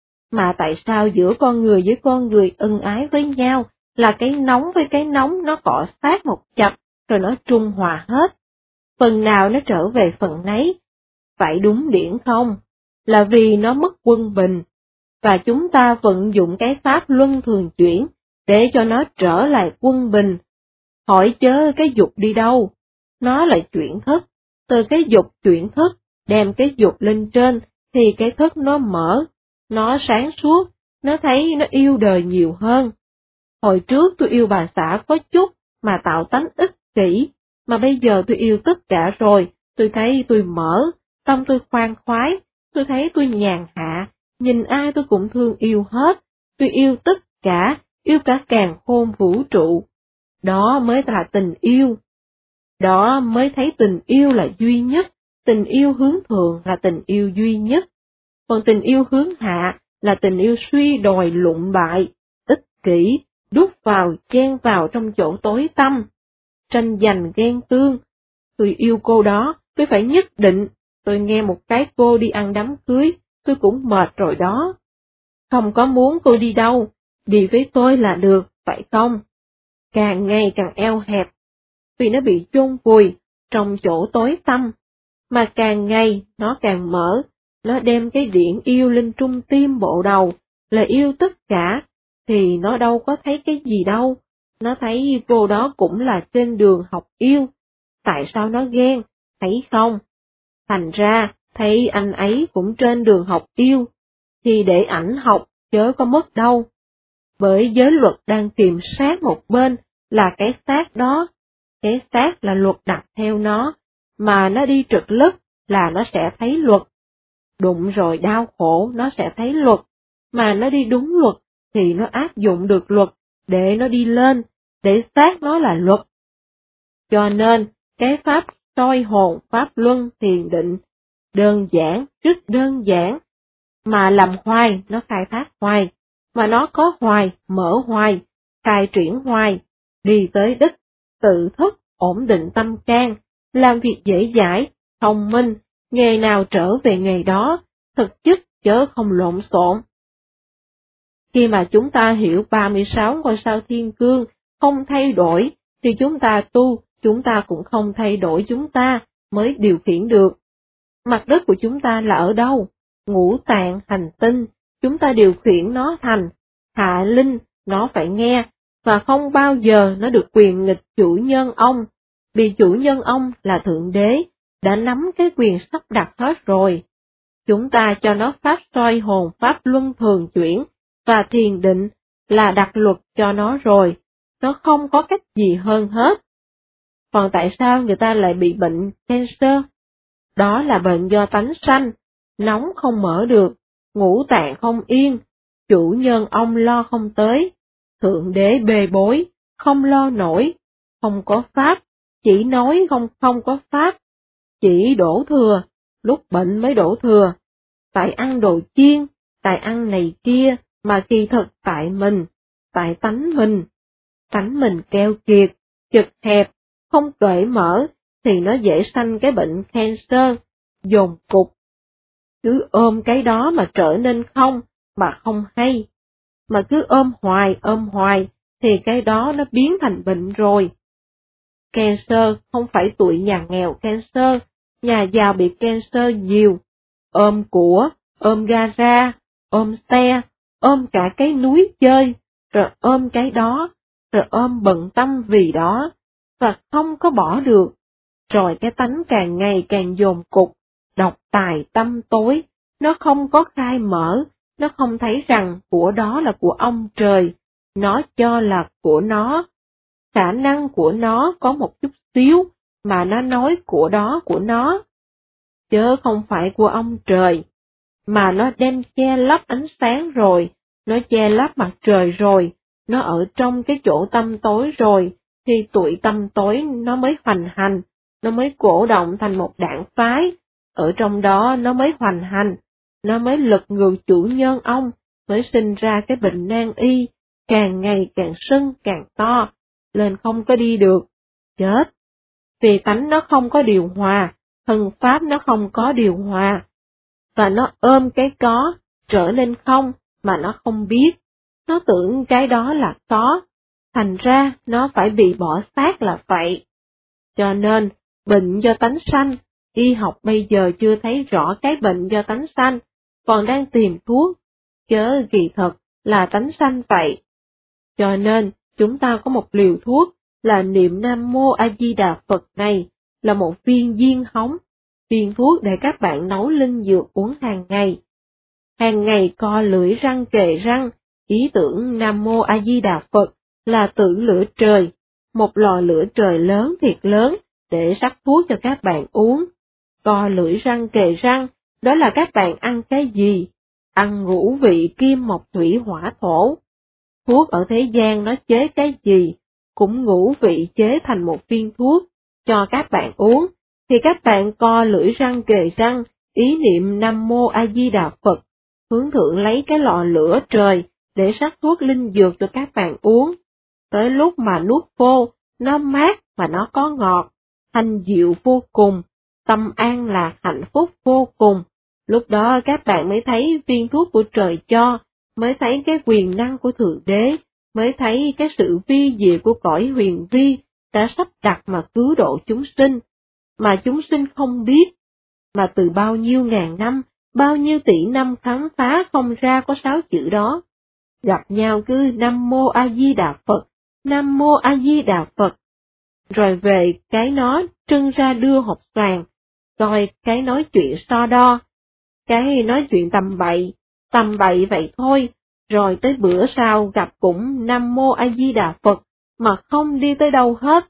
Mà tại sao giữa con người với con người ân ái với nhau là cái nóng với cái nóng nó cọ sát một chập rồi nó trung hòa hết? Phần nào nó trở về phần nấy? Phải đúng điển không? Là vì nó mất quân bình, và chúng ta vận dụng cái pháp luân thường chuyển để cho nó trở lại quân bình. Hỏi chớ cái dục đi đâu? Nó lại chuyển thức, từ cái dục chuyển thức, đem cái dục lên trên, thì cái thức nó mở, nó sáng suốt, nó thấy nó yêu đời nhiều hơn. Hồi trước tôi yêu bà xã có chút, mà tạo tánh ích kỷ, mà bây giờ tôi yêu tất cả rồi, tôi thấy tôi mở, tâm tôi khoan khoái, tôi thấy tôi nhàn hạ, nhìn ai tôi cũng thương yêu hết, tôi yêu tất cả, yêu cả càn khôn vũ trụ. Đó mới là tình yêu. Đó mới thấy tình yêu là duy nhất, tình yêu hướng thượng là tình yêu duy nhất. Còn tình yêu hướng hạ là tình yêu suy đồi lụng bại, ích kỷ, đút vào, chen vào trong chỗ tối tăm, tranh giành ghen tương. Tôi yêu cô đó, tôi phải nhất định, tôi nghe một cái cô đi ăn đám cưới, tôi cũng mệt rồi đó. Không có muốn cô đi đâu, đi với tôi là được, phải không? Càng ngày càng eo hẹp, vì nó bị chôn vùi trong chỗ tối tăm, mà càng ngày nó càng mở, nó đem cái điển yêu lên trung tim bộ đầu, là yêu tất cả, thì nó đâu có thấy cái gì đâu, nó thấy cô đó cũng là trên đường học yêu, tại sao nó ghen, thấy không? Thành ra, thấy anh ấy cũng trên đường học yêu, thì để ảnh học chớ có mất đâu, bởi giới luật đang tìm sát một bên là cái xác đó, cái xác là luật đặt theo nó, mà nó đi trật lất là nó sẽ thấy luật. Đụng rồi đau khổ nó sẽ thấy luật, mà nó đi đúng luật thì nó áp dụng được luật để nó đi lên, để xác nó là luật. Cho nên, cái pháp soi hồn, pháp luân, thiền định, đơn giản, rất đơn giản, mà làm hoài, nó khai thác hoài, mà nó có hoài, mở hoài, khai triển hoài, đi tới đích, tự thức, ổn định tâm can, làm việc dễ dãi, thông minh, nghề nào trở về nghề đó, thực chất chớ không lộn xộn. Khi mà chúng ta hiểu ba mươi sáu ngôi sao thiên cương không thay đổi, thì chúng ta tu, chúng ta cũng không thay đổi chúng ta, mới điều khiển được. Mặt đất của chúng ta là ở đâu? Ngũ tạng hành tinh, chúng ta điều khiển nó thành hạ linh, nó phải nghe, và không bao giờ nó được quyền nghịch chủ nhân ông, vì chủ nhân ông là Thượng Đế, đã nắm cái quyền sắp đặt hết rồi. Chúng ta cho nó pháp soi hồn pháp luân thường chuyển, và thiền định là đặt luật cho nó rồi, nó không có cách gì hơn hết. Còn tại sao người ta lại bị bệnh cancer? Đó là bệnh do tánh sanh, nóng không mở được, ngũ tạng không yên, chủ nhân ông lo không tới, Thượng Đế bê bối, không lo nổi, không có pháp, chỉ nói không không có pháp, chỉ đổ thừa, lúc bệnh mới đổ thừa, tại ăn đồ chiên, tại ăn này kia, mà kỳ thực tại mình, tại tánh mình, tánh mình keo kiệt, chật hẹp, không cởi mở, thì nó dễ sanh cái bệnh cancer, dồn cục. Cứ ôm cái đó mà trở nên không, mà không hay, mà cứ ôm hoài ôm hoài, thì cái đó nó biến thành bệnh rồi. Cancer không phải tụi nhà nghèo cancer, nhà giàu bị cancer nhiều, ôm của, ôm gara, ôm xe, ôm cả cái núi chơi, rồi ôm cái đó, rồi ôm bận tâm vì đó, và không có bỏ được, rồi cái tánh càng ngày càng dồn cục, độc tài tâm tối, nó không có khai mở, nó không thấy rằng của đó là của ông trời, nó cho là của nó. Khả năng của nó có một chút xíu, mà nó nói của đó của nó, chứ không phải của ông trời, mà nó đem che lấp ánh sáng rồi, nó che lấp mặt trời rồi, nó ở trong cái chỗ tâm tối rồi, thì tụi tâm tối nó mới hoành hành, nó mới cổ động thành một đảng phái, ở trong đó nó mới hoành hành, nó mới lật ngược chủ nhân ông, mới sinh ra cái bệnh nan y, càng ngày càng sưng càng to, lên không có đi được, chết. Vì tánh nó không có điều hòa, thần pháp nó không có điều hòa, và nó ôm cái có, trở nên không, mà nó không biết, nó tưởng cái đó là có, thành ra nó phải bị bỏ xác là vậy. Cho nên, bệnh do tánh sanh, y học bây giờ chưa thấy rõ cái bệnh do tánh sanh, còn đang tìm thuốc, chớ kỳ thật là tánh sanh vậy. Cho nên, chúng ta có một liều thuốc là niệm Nam Mô A Di Đà Phật này, là một viên diên hóng, viên thuốc để các bạn nấu linh dược uống hàng ngày. Hàng ngày co lưỡi răng kề răng, ý tưởng Nam Mô A Di Đà Phật là tưởng lửa trời, một lò lửa trời lớn thiệt lớn để sắc thuốc cho các bạn uống. Co lưỡi răng kề răng, đó là các bạn ăn cái gì? Ăn ngũ vị kim mộc thủy hỏa thổ. Thuốc ở thế gian nó chế cái gì? Cũng ngũ vị chế thành một viên thuốc, cho các bạn uống, thì các bạn co lưỡi răng kề răng, ý niệm Nam Mô A Di Đà Phật, hướng thượng lấy cái lò lửa trời để sắc thuốc linh dược cho các bạn uống. Tới lúc mà nuốt vô, nó mát mà nó có ngọt, thanh diệu vô cùng, tâm an lạc hạnh phúc vô cùng. Lúc đó các bạn mới thấy viên thuốc của trời cho, mới thấy cái quyền năng của Thượng Đế, mới thấy cái sự vi diệu của cõi huyền vi đã sắp đặt mà cứu độ chúng sinh, mà chúng sinh không biết, mà từ bao nhiêu ngàn năm, bao nhiêu tỷ năm khám phá không ra có sáu chữ đó. Gặp nhau cứ Nam Mô A Di Đà Phật, Nam Mô A Di Đà Phật, rồi về cái nó trưng ra đưa hộp xoàn, coi cái nói chuyện so đo, cái nói chuyện tầm bậy, tầm bậy vậy thôi, rồi tới bữa sau gặp cũng Nam Mô A Di Đà Phật, mà không đi tới đâu hết.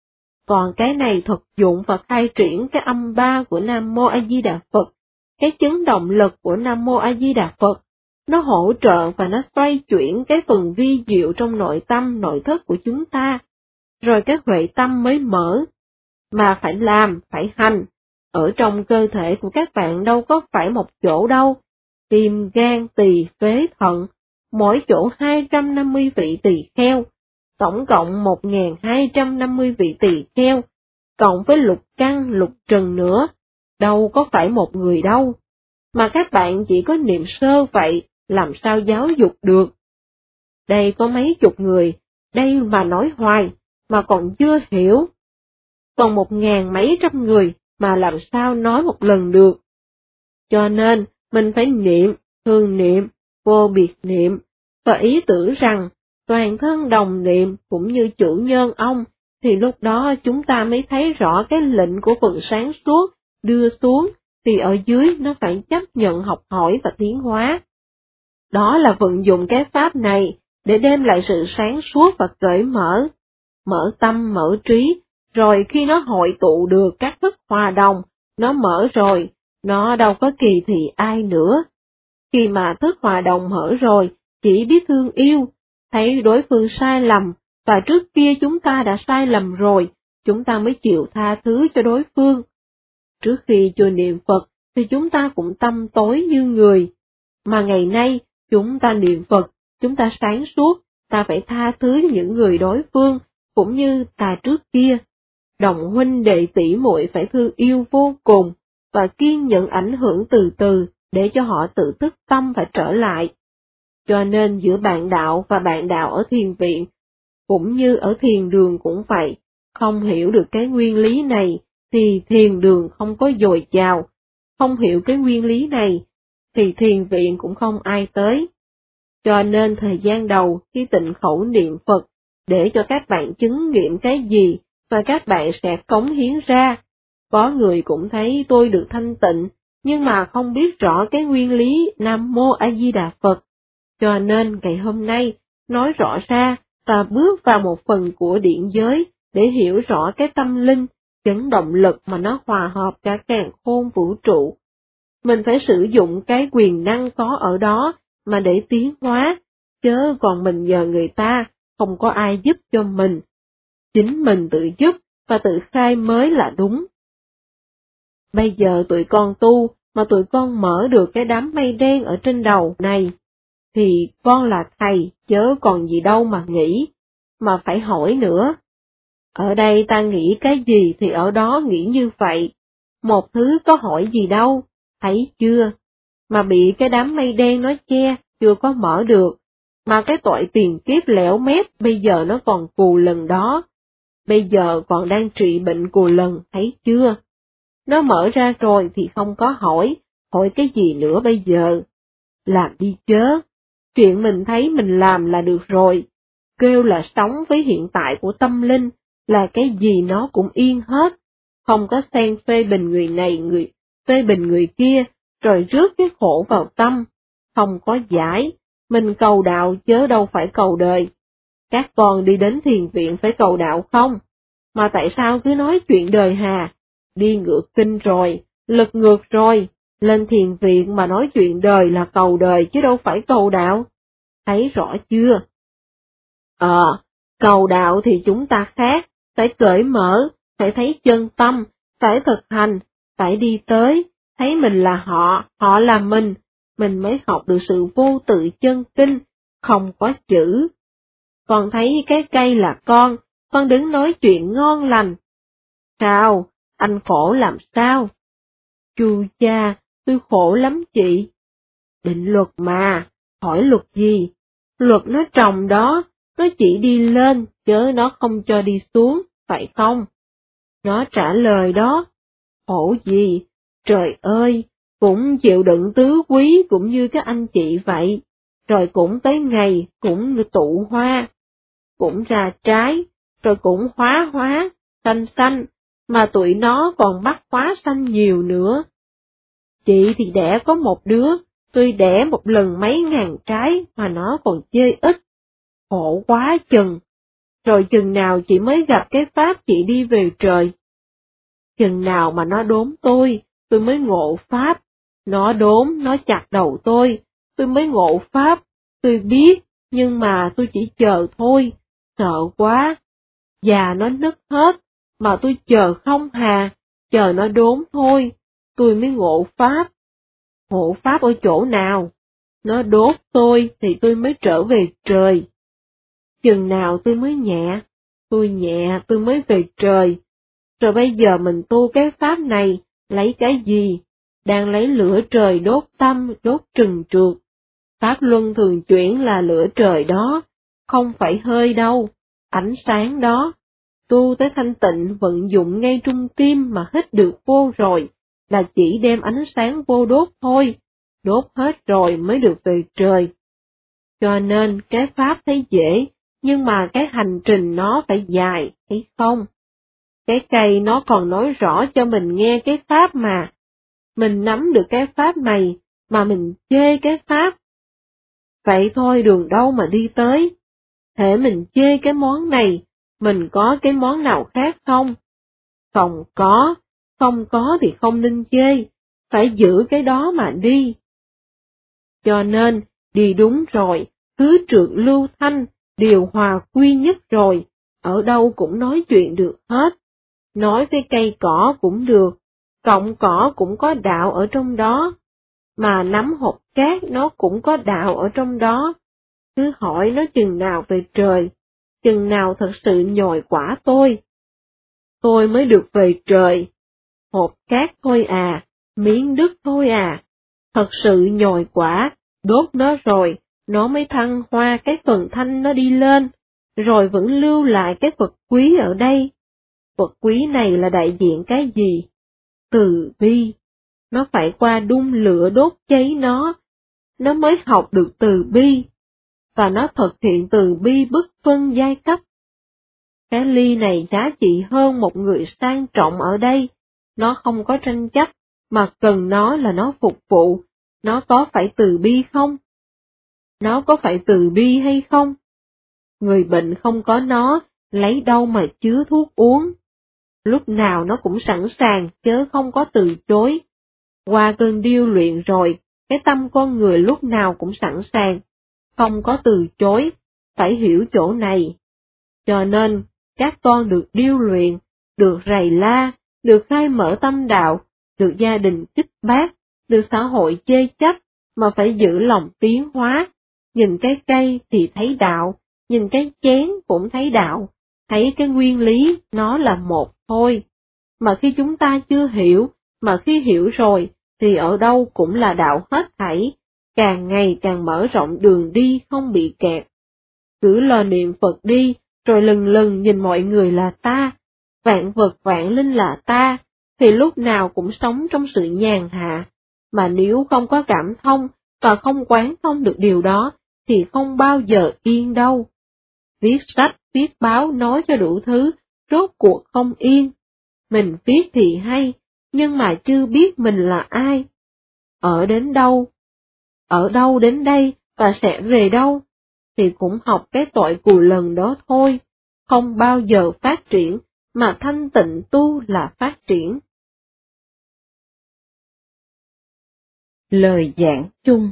Còn cái này thực dụng và khai triển cái âm ba của Nam Mô A Di Đà Phật, cái chứng động lực của Nam Mô A Di Đà Phật, nó hỗ trợ và nó xoay chuyển cái phần vi diệu trong nội tâm nội thức của chúng ta, rồi cái huệ tâm mới mở, mà phải làm, phải hành. Ở trong cơ thể của các bạn đâu có phải một chỗ đâu, tim, gan, tỳ, phế, thận, mỗi chỗ hai trăm năm mươi vị tỳ kheo, tổng cộng một nghìn hai trăm năm mươi vị tỳ kheo, cộng với lục căn, lục trần nữa, đâu có phải một người đâu, mà các bạn chỉ có niệm sơ vậy, làm sao giáo dục được. Đây có mấy chục người, đây mà nói hoài, mà còn chưa hiểu. Còn một ngàn mấy trăm người, mà làm sao nói một lần được. Cho nên, mình phải niệm, thường niệm, vô biệt niệm, và ý tưởng rằng toàn thân đồng niệm cũng như chủ nhân ông, thì lúc đó chúng ta mới thấy rõ cái lệnh của phần sáng suốt đưa xuống, thì ở dưới nó phải chấp nhận học hỏi và tiến hóa. Đó là vận dụng cái pháp này để đem lại sự sáng suốt và cởi mở, mở tâm mở trí, rồi khi nó hội tụ được các thức hòa đồng, nó mở rồi, nó đâu có kỳ thị ai nữa. Khi mà thức hòa đồng mở rồi, chỉ biết thương yêu, thấy đối phương sai lầm, và trước kia chúng ta đã sai lầm rồi, chúng ta mới chịu tha thứ cho đối phương. Trước khi chưa niệm Phật, thì chúng ta cũng tâm tối như người, mà ngày nay, chúng ta niệm Phật, chúng ta sáng suốt, ta phải tha thứ những người đối phương, cũng như ta trước kia. Đồng huynh đệ tỷ muội phải thương yêu vô cùng, và kiên nhẫn ảnh hưởng từ từ, để cho họ tự thức tâm và trở lại. Cho nên giữa bạn đạo và bạn đạo ở thiền viện, cũng như ở thiền đường cũng vậy, không hiểu được cái nguyên lý này, thì thiền đường không có dồi dào, không hiểu cái nguyên lý này, thì thiền viện cũng không ai tới. Cho nên thời gian đầu khi tịnh khẩu niệm Phật, để cho các bạn chứng nghiệm cái gì, và các bạn sẽ cống hiến ra. Có người cũng thấy tôi được thanh tịnh, nhưng mà không biết rõ cái nguyên lý Nam Mô A Di Đà Phật. Cho nên ngày hôm nay, nói rõ ra, ta bước vào một phần của điển giới, để hiểu rõ cái tâm linh, chấn động lực mà nó hòa hợp cả càn khôn vũ trụ. Mình phải sử dụng cái quyền năng có ở đó, mà để tiến hóa, chớ còn mình nhờ người ta, không có ai giúp cho mình. Chính mình tự giúp, và tự khai mới là đúng. Bây giờ tụi con tu, mà tụi con mở được cái đám mây đen ở trên đầu này, thì con là thầy, chớ còn gì đâu mà nghĩ, mà phải hỏi nữa. Ở đây ta nghĩ cái gì thì ở đó nghĩ như vậy, một thứ có hỏi gì đâu, thấy chưa? Mà bị cái đám mây đen nó che, chưa có mở được, mà cái tội tiền kiếp lẻo mép bây giờ nó còn cù lần đó, bây giờ còn đang trị bệnh cù lần, thấy chưa? Nó mở ra rồi thì không có hỏi, hỏi cái gì nữa bây giờ? Làm đi chớ, chuyện mình thấy mình làm là được rồi, kêu là sống với hiện tại của tâm linh, là cái gì nó cũng yên hết, không có xen phê bình người này người, phê bình người kia, rồi rước cái khổ vào tâm, không có giải, mình cầu đạo chớ đâu phải cầu đời. Các con đi đến thiền viện phải cầu đạo không? Mà tại sao cứ nói chuyện đời hà? Đi ngược kinh rồi, lật ngược rồi, lên thiền viện mà nói chuyện đời là cầu đời chứ đâu phải cầu đạo. Thấy rõ chưa? Ờ, cầu đạo thì chúng ta khác, phải cởi mở, phải thấy chân tâm, phải thực hành, phải đi tới, thấy mình là họ, họ là mình, mình mới học được sự vô tự chân kinh, không có chữ. Con thấy cái cây là con, con đứng nói chuyện ngon lành. Sao? Anh khổ làm sao? Chu cha, tôi khổ lắm chị. Định luật mà, hỏi luật gì? Luật nó trồng đó, nó chỉ đi lên, chứ nó không cho đi xuống, phải không? Nó trả lời đó. Khổ gì? Trời ơi, cũng chịu đựng tứ quý cũng như các anh chị vậy, rồi cũng tới ngày cũng tụ hoa, cũng ra trái, rồi cũng hóa hóa, xanh xanh, mà tụi nó còn bắt hóa xanh nhiều nữa. Chị thì đẻ có một đứa, tôi đẻ một lần mấy ngàn trái mà nó còn chơi ít. Khổ quá chừng. Rồi chừng nào chị mới gặp cái pháp chị đi về trời? Chừng nào mà nó đốn tôi, tôi mới ngộ pháp. Nó đốn, nó chặt đầu tôi, tôi mới ngộ pháp. Tôi biết, nhưng mà tôi chỉ chờ thôi. Sợ quá. Già nó nứt hết, mà tôi chờ không hà, chờ nó đốn thôi, tôi mới ngộ pháp. Ngộ pháp ở chỗ nào? Nó đốt tôi thì tôi mới trở về trời. Chừng nào tôi mới nhẹ, tôi nhẹ tôi mới về trời. Rồi bây giờ mình tu cái pháp này, lấy cái gì? Đang lấy lửa trời đốt tâm, đốt trừng trượt. Pháp luân thường chuyển là lửa trời đó, không phải hơi đâu, ánh sáng đó. Tu tới thanh tịnh vận dụng ngay trung tim mà hít được vô rồi, là chỉ đem ánh sáng vô đốt thôi, đốt hết rồi mới được về trời. Cho nên cái pháp thấy dễ, nhưng mà cái hành trình nó phải dài, thấy không? Cái cây nó còn nói rõ cho mình nghe cái pháp mà. Mình nắm được cái pháp này, mà mình chê cái pháp. Vậy thôi đường đâu mà đi tới? Thể mình chê cái món này, mình có cái món nào khác không? Không có, không có thì không nên chê, phải giữ cái đó mà đi. Cho nên, đi đúng rồi, cứ trượt lưu thanh, điều hòa quy nhất rồi, ở đâu cũng nói chuyện được hết. Nói với cây cỏ cũng được, cọng cỏ cũng có đạo ở trong đó, mà nắm hột cát nó cũng có đạo ở trong đó. Cứ hỏi nó chừng nào về trời, chừng nào thật sự nhồi quả tôi. Tôi mới được về trời. Hột cát thôi à, miếng đất thôi à, thật sự nhồi quả, đốt nó rồi, nó mới thăng hoa cái phần thanh nó đi lên, rồi vẫn lưu lại cái vật quý ở đây. Vật quý này là đại diện cái gì? Từ bi. Nó phải qua đun lửa đốt cháy nó, nó mới học được từ bi, và nó thực hiện từ bi bất phân giai cấp. Cái ly này giá trị hơn một người sang trọng ở đây, nó không có tranh chấp, mà cần nó là nó phục vụ, nó có phải từ bi không? Nó có phải từ bi hay không? Người bệnh không có nó, lấy đâu mà chứa thuốc uống? Lúc nào nó cũng sẵn sàng, chớ không có từ chối. Qua cơn điêu luyện rồi, cái tâm con người lúc nào cũng sẵn sàng, không có từ chối, phải hiểu chỗ này. Cho nên, các con được điêu luyện, được rầy la, được khai mở tâm đạo, được gia đình kích bác, được xã hội chê trách, mà phải giữ lòng tiến hóa. Nhìn cái cây thì thấy đạo, nhìn cái chén cũng thấy đạo, thấy cái nguyên lý nó là một thôi. Mà khi chúng ta chưa hiểu, mà khi hiểu rồi, thì ở đâu cũng là đạo hết thảy, càng ngày càng mở rộng đường đi không bị kẹt. Cứ lo niệm Phật đi, rồi lần lần nhìn mọi người là ta, vạn vật vạn linh là ta, thì lúc nào cũng sống trong sự nhàn hạ, mà nếu không có cảm thông, và không quán thông được điều đó, thì không bao giờ yên đâu. Viết sách, viết báo nói cho đủ thứ, rốt cuộc không yên. Mình viết thì hay, nhưng mà chưa biết mình là ai. Ở đến đâu? Ở đâu đến đây, và sẽ về đâu? Thì cũng học cái tội cù lần đó thôi, không bao giờ phát triển, mà thanh tịnh tu là phát triển. Lời giảng chung.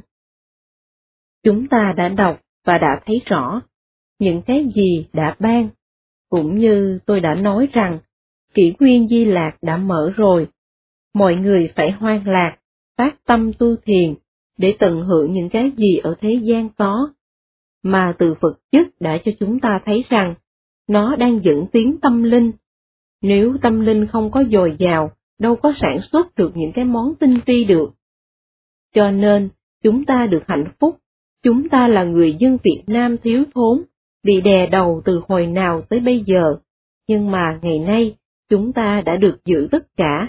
Chúng ta đã đọc và đã thấy rõ những cái gì đã ban, cũng như tôi đã nói rằng, kỷ nguyên Di Lạc đã mở rồi. Mọi người phải hoan lạc, phát tâm tu thiền, để tận hưởng những cái gì ở thế gian có, mà từ Phật chất đã cho chúng ta thấy rằng, nó đang dẫn tiến tâm linh. Nếu tâm linh không có dồi dào, đâu có sản xuất được những cái món tinh vi được. Cho nên, chúng ta được hạnh phúc, chúng ta là người dân Việt Nam thiếu thốn, bị đè đầu từ hồi nào tới bây giờ, nhưng mà ngày nay, chúng ta đã được giữ tất cả.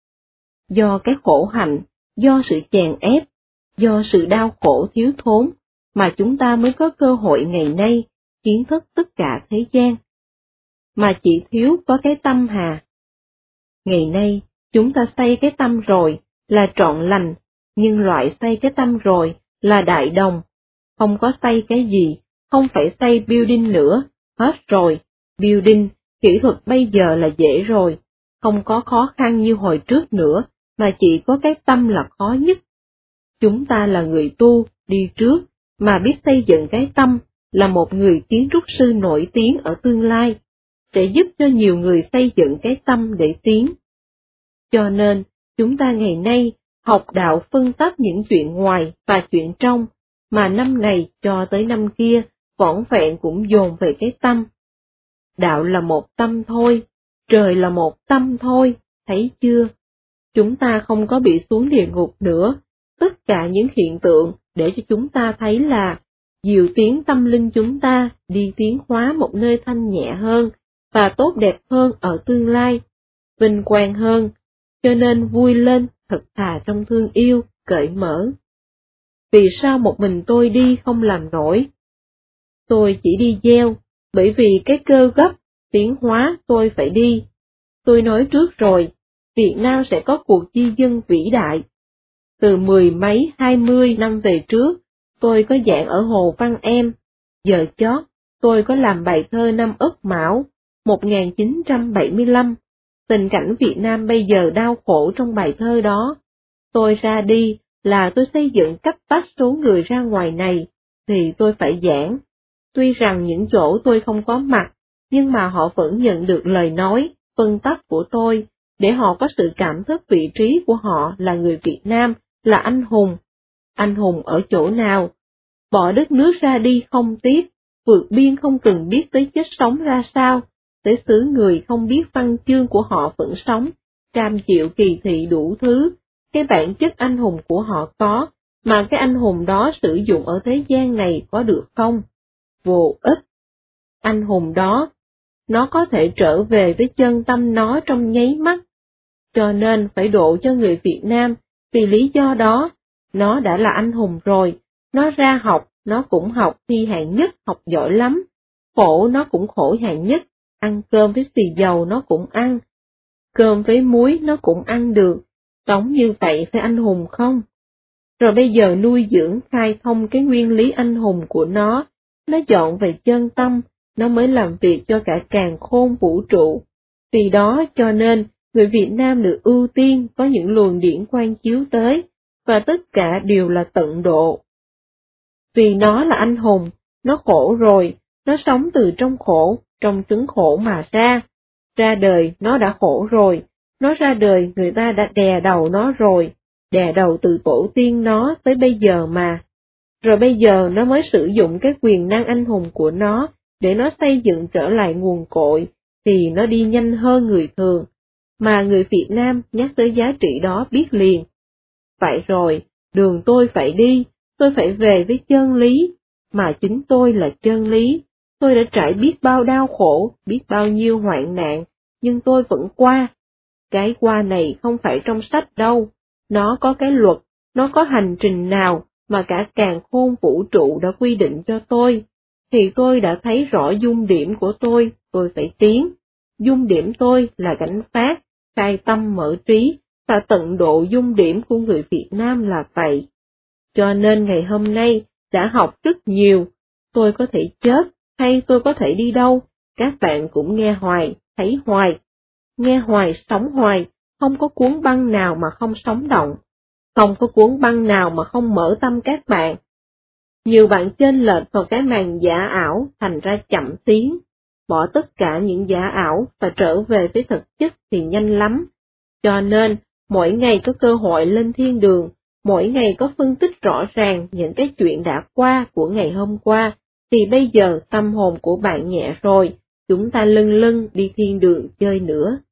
Do cái khổ hạnh, do sự chèn ép, do sự đau khổ thiếu thốn, mà chúng ta mới có cơ hội ngày nay kiến thức tất cả thế gian. Mà chỉ thiếu có cái tâm hà. Ngày nay, chúng ta xây cái tâm rồi, là trọn lành, nhưng loại xây cái tâm rồi, là đại đồng. Không có xây cái gì, không phải xây building nữa, hết rồi. Building, kỹ thuật bây giờ là dễ rồi, không có khó khăn như hồi trước nữa, mà chỉ có cái tâm là khó nhất. Chúng ta là người tu, đi trước, mà biết xây dựng cái tâm, là một người kiến trúc sư nổi tiếng ở tương lai, sẽ giúp cho nhiều người xây dựng cái tâm để tiến. Cho nên, chúng ta ngày nay, học đạo phân tách những chuyện ngoài và chuyện trong, mà năm này cho tới năm kia, vỏn vẹn cũng dồn về cái tâm. Đạo là một tâm thôi, trời là một tâm thôi, thấy chưa? Chúng ta không có bị xuống địa ngục nữa, tất cả những hiện tượng để cho chúng ta thấy là dìu tiến tâm linh chúng ta đi tiến hóa một nơi thanh nhẹ hơn và tốt đẹp hơn ở tương lai, vinh quang hơn, cho nên vui lên, thật thà trong thương yêu, cởi mở. vì sao một mình tôi đi không làm nổi? Tôi chỉ đi gieo, bởi vì cái cơ gấp, tiến hóa tôi phải đi. Tôi nói trước rồi, Việt Nam sẽ có cuộc di dân vĩ đại. Từ mười mấy hai mươi năm về trước, tôi có giảng ở Hồ Văn Em, giờ chót, tôi có làm bài thơ năm Ất Mão, một nghìn chín trăm bảy mươi lăm, tình cảnh Việt Nam bây giờ đau khổ trong bài thơ đó. Tôi ra đi là tôi xây dựng cấp bách số người ra ngoài này, thì tôi phải giảng. Tuy rằng những chỗ tôi không có mặt, nhưng mà họ vẫn nhận được lời nói, phân tích của tôi, để họ có sự cảm thức vị trí của họ là người Việt Nam, là anh hùng. Anh hùng ở chỗ nào? Bỏ đất nước ra đi không tiếc, vượt biên không cần biết tới chết sống ra sao, tới xứ người không biết văn chương của họ vẫn sống, cam chịu kỳ thị đủ thứ, cái bản chất anh hùng của họ có, mà cái anh hùng đó sử dụng ở thế gian này có được không? Vô ích. Anh hùng đó, nó có thể trở về với chân tâm nó trong nháy mắt, cho nên phải độ cho người Việt Nam, vì lý do đó, nó đã là anh hùng rồi, nó ra học, nó cũng học thi hạng nhất, học giỏi lắm, khổ nó cũng khổ hạng nhất, ăn cơm với xì dầu nó cũng ăn, cơm với muối nó cũng ăn được, sống như vậy phải anh hùng không? Rồi bây giờ nuôi dưỡng khai thông cái nguyên lý anh hùng của nó, nó dọn về chân tâm, nó mới làm việc cho cả càn khôn vũ trụ. Vì đó cho nên, người Việt Nam được ưu tiên có những luồng điển quang chiếu tới, và tất cả đều là tận độ. Vì nó là anh hùng, nó khổ rồi, nó sống từ trong khổ, trong trứng khổ mà ra. Ra đời nó đã khổ rồi, nó ra đời người ta đã đè đầu nó rồi, đè đầu từ tổ tiên nó tới bây giờ mà. Rồi bây giờ nó mới sử dụng cái quyền năng anh hùng của nó, để nó xây dựng trở lại nguồn cội, thì nó đi nhanh hơn người thường. Mà người Việt Nam nhắc tới giá trị đó biết liền. Vậy rồi, đường tôi phải đi, tôi phải về với chân lý, mà chính tôi là chân lý. Tôi đã trải biết bao đau khổ, biết bao nhiêu hoạn nạn, nhưng tôi vẫn qua. Cái qua này không phải trong sách đâu, nó có cái luật, nó có hành trình nào mà cả càn khôn vũ trụ đã quy định cho tôi, thì tôi đã thấy rõ dung điểm của tôi, tôi phải tiến. Dung điểm tôi là gánh phát, khai tâm mở trí, và tận độ dung điểm của người Việt Nam là vậy. Cho nên ngày hôm nay, đã học rất nhiều, tôi có thể chết, hay tôi có thể đi đâu, các bạn cũng nghe hoài, thấy hoài. Nghe hoài, sống hoài, không có cuốn băng nào mà không sống động, không có cuốn băng nào mà không mở tâm các bạn. Nhiều bạn chênh lệch vào cái màn giả ảo, thành ra chậm tiến, bỏ tất cả những giả ảo và trở về với thực chất thì nhanh lắm. Cho nên, mỗi ngày có cơ hội lên thiên đường, mỗi ngày có phân tích rõ ràng những cái chuyện đã qua của ngày hôm qua, thì bây giờ tâm hồn của bạn nhẹ rồi, chúng ta lân lân đi thiên đường chơi nữa.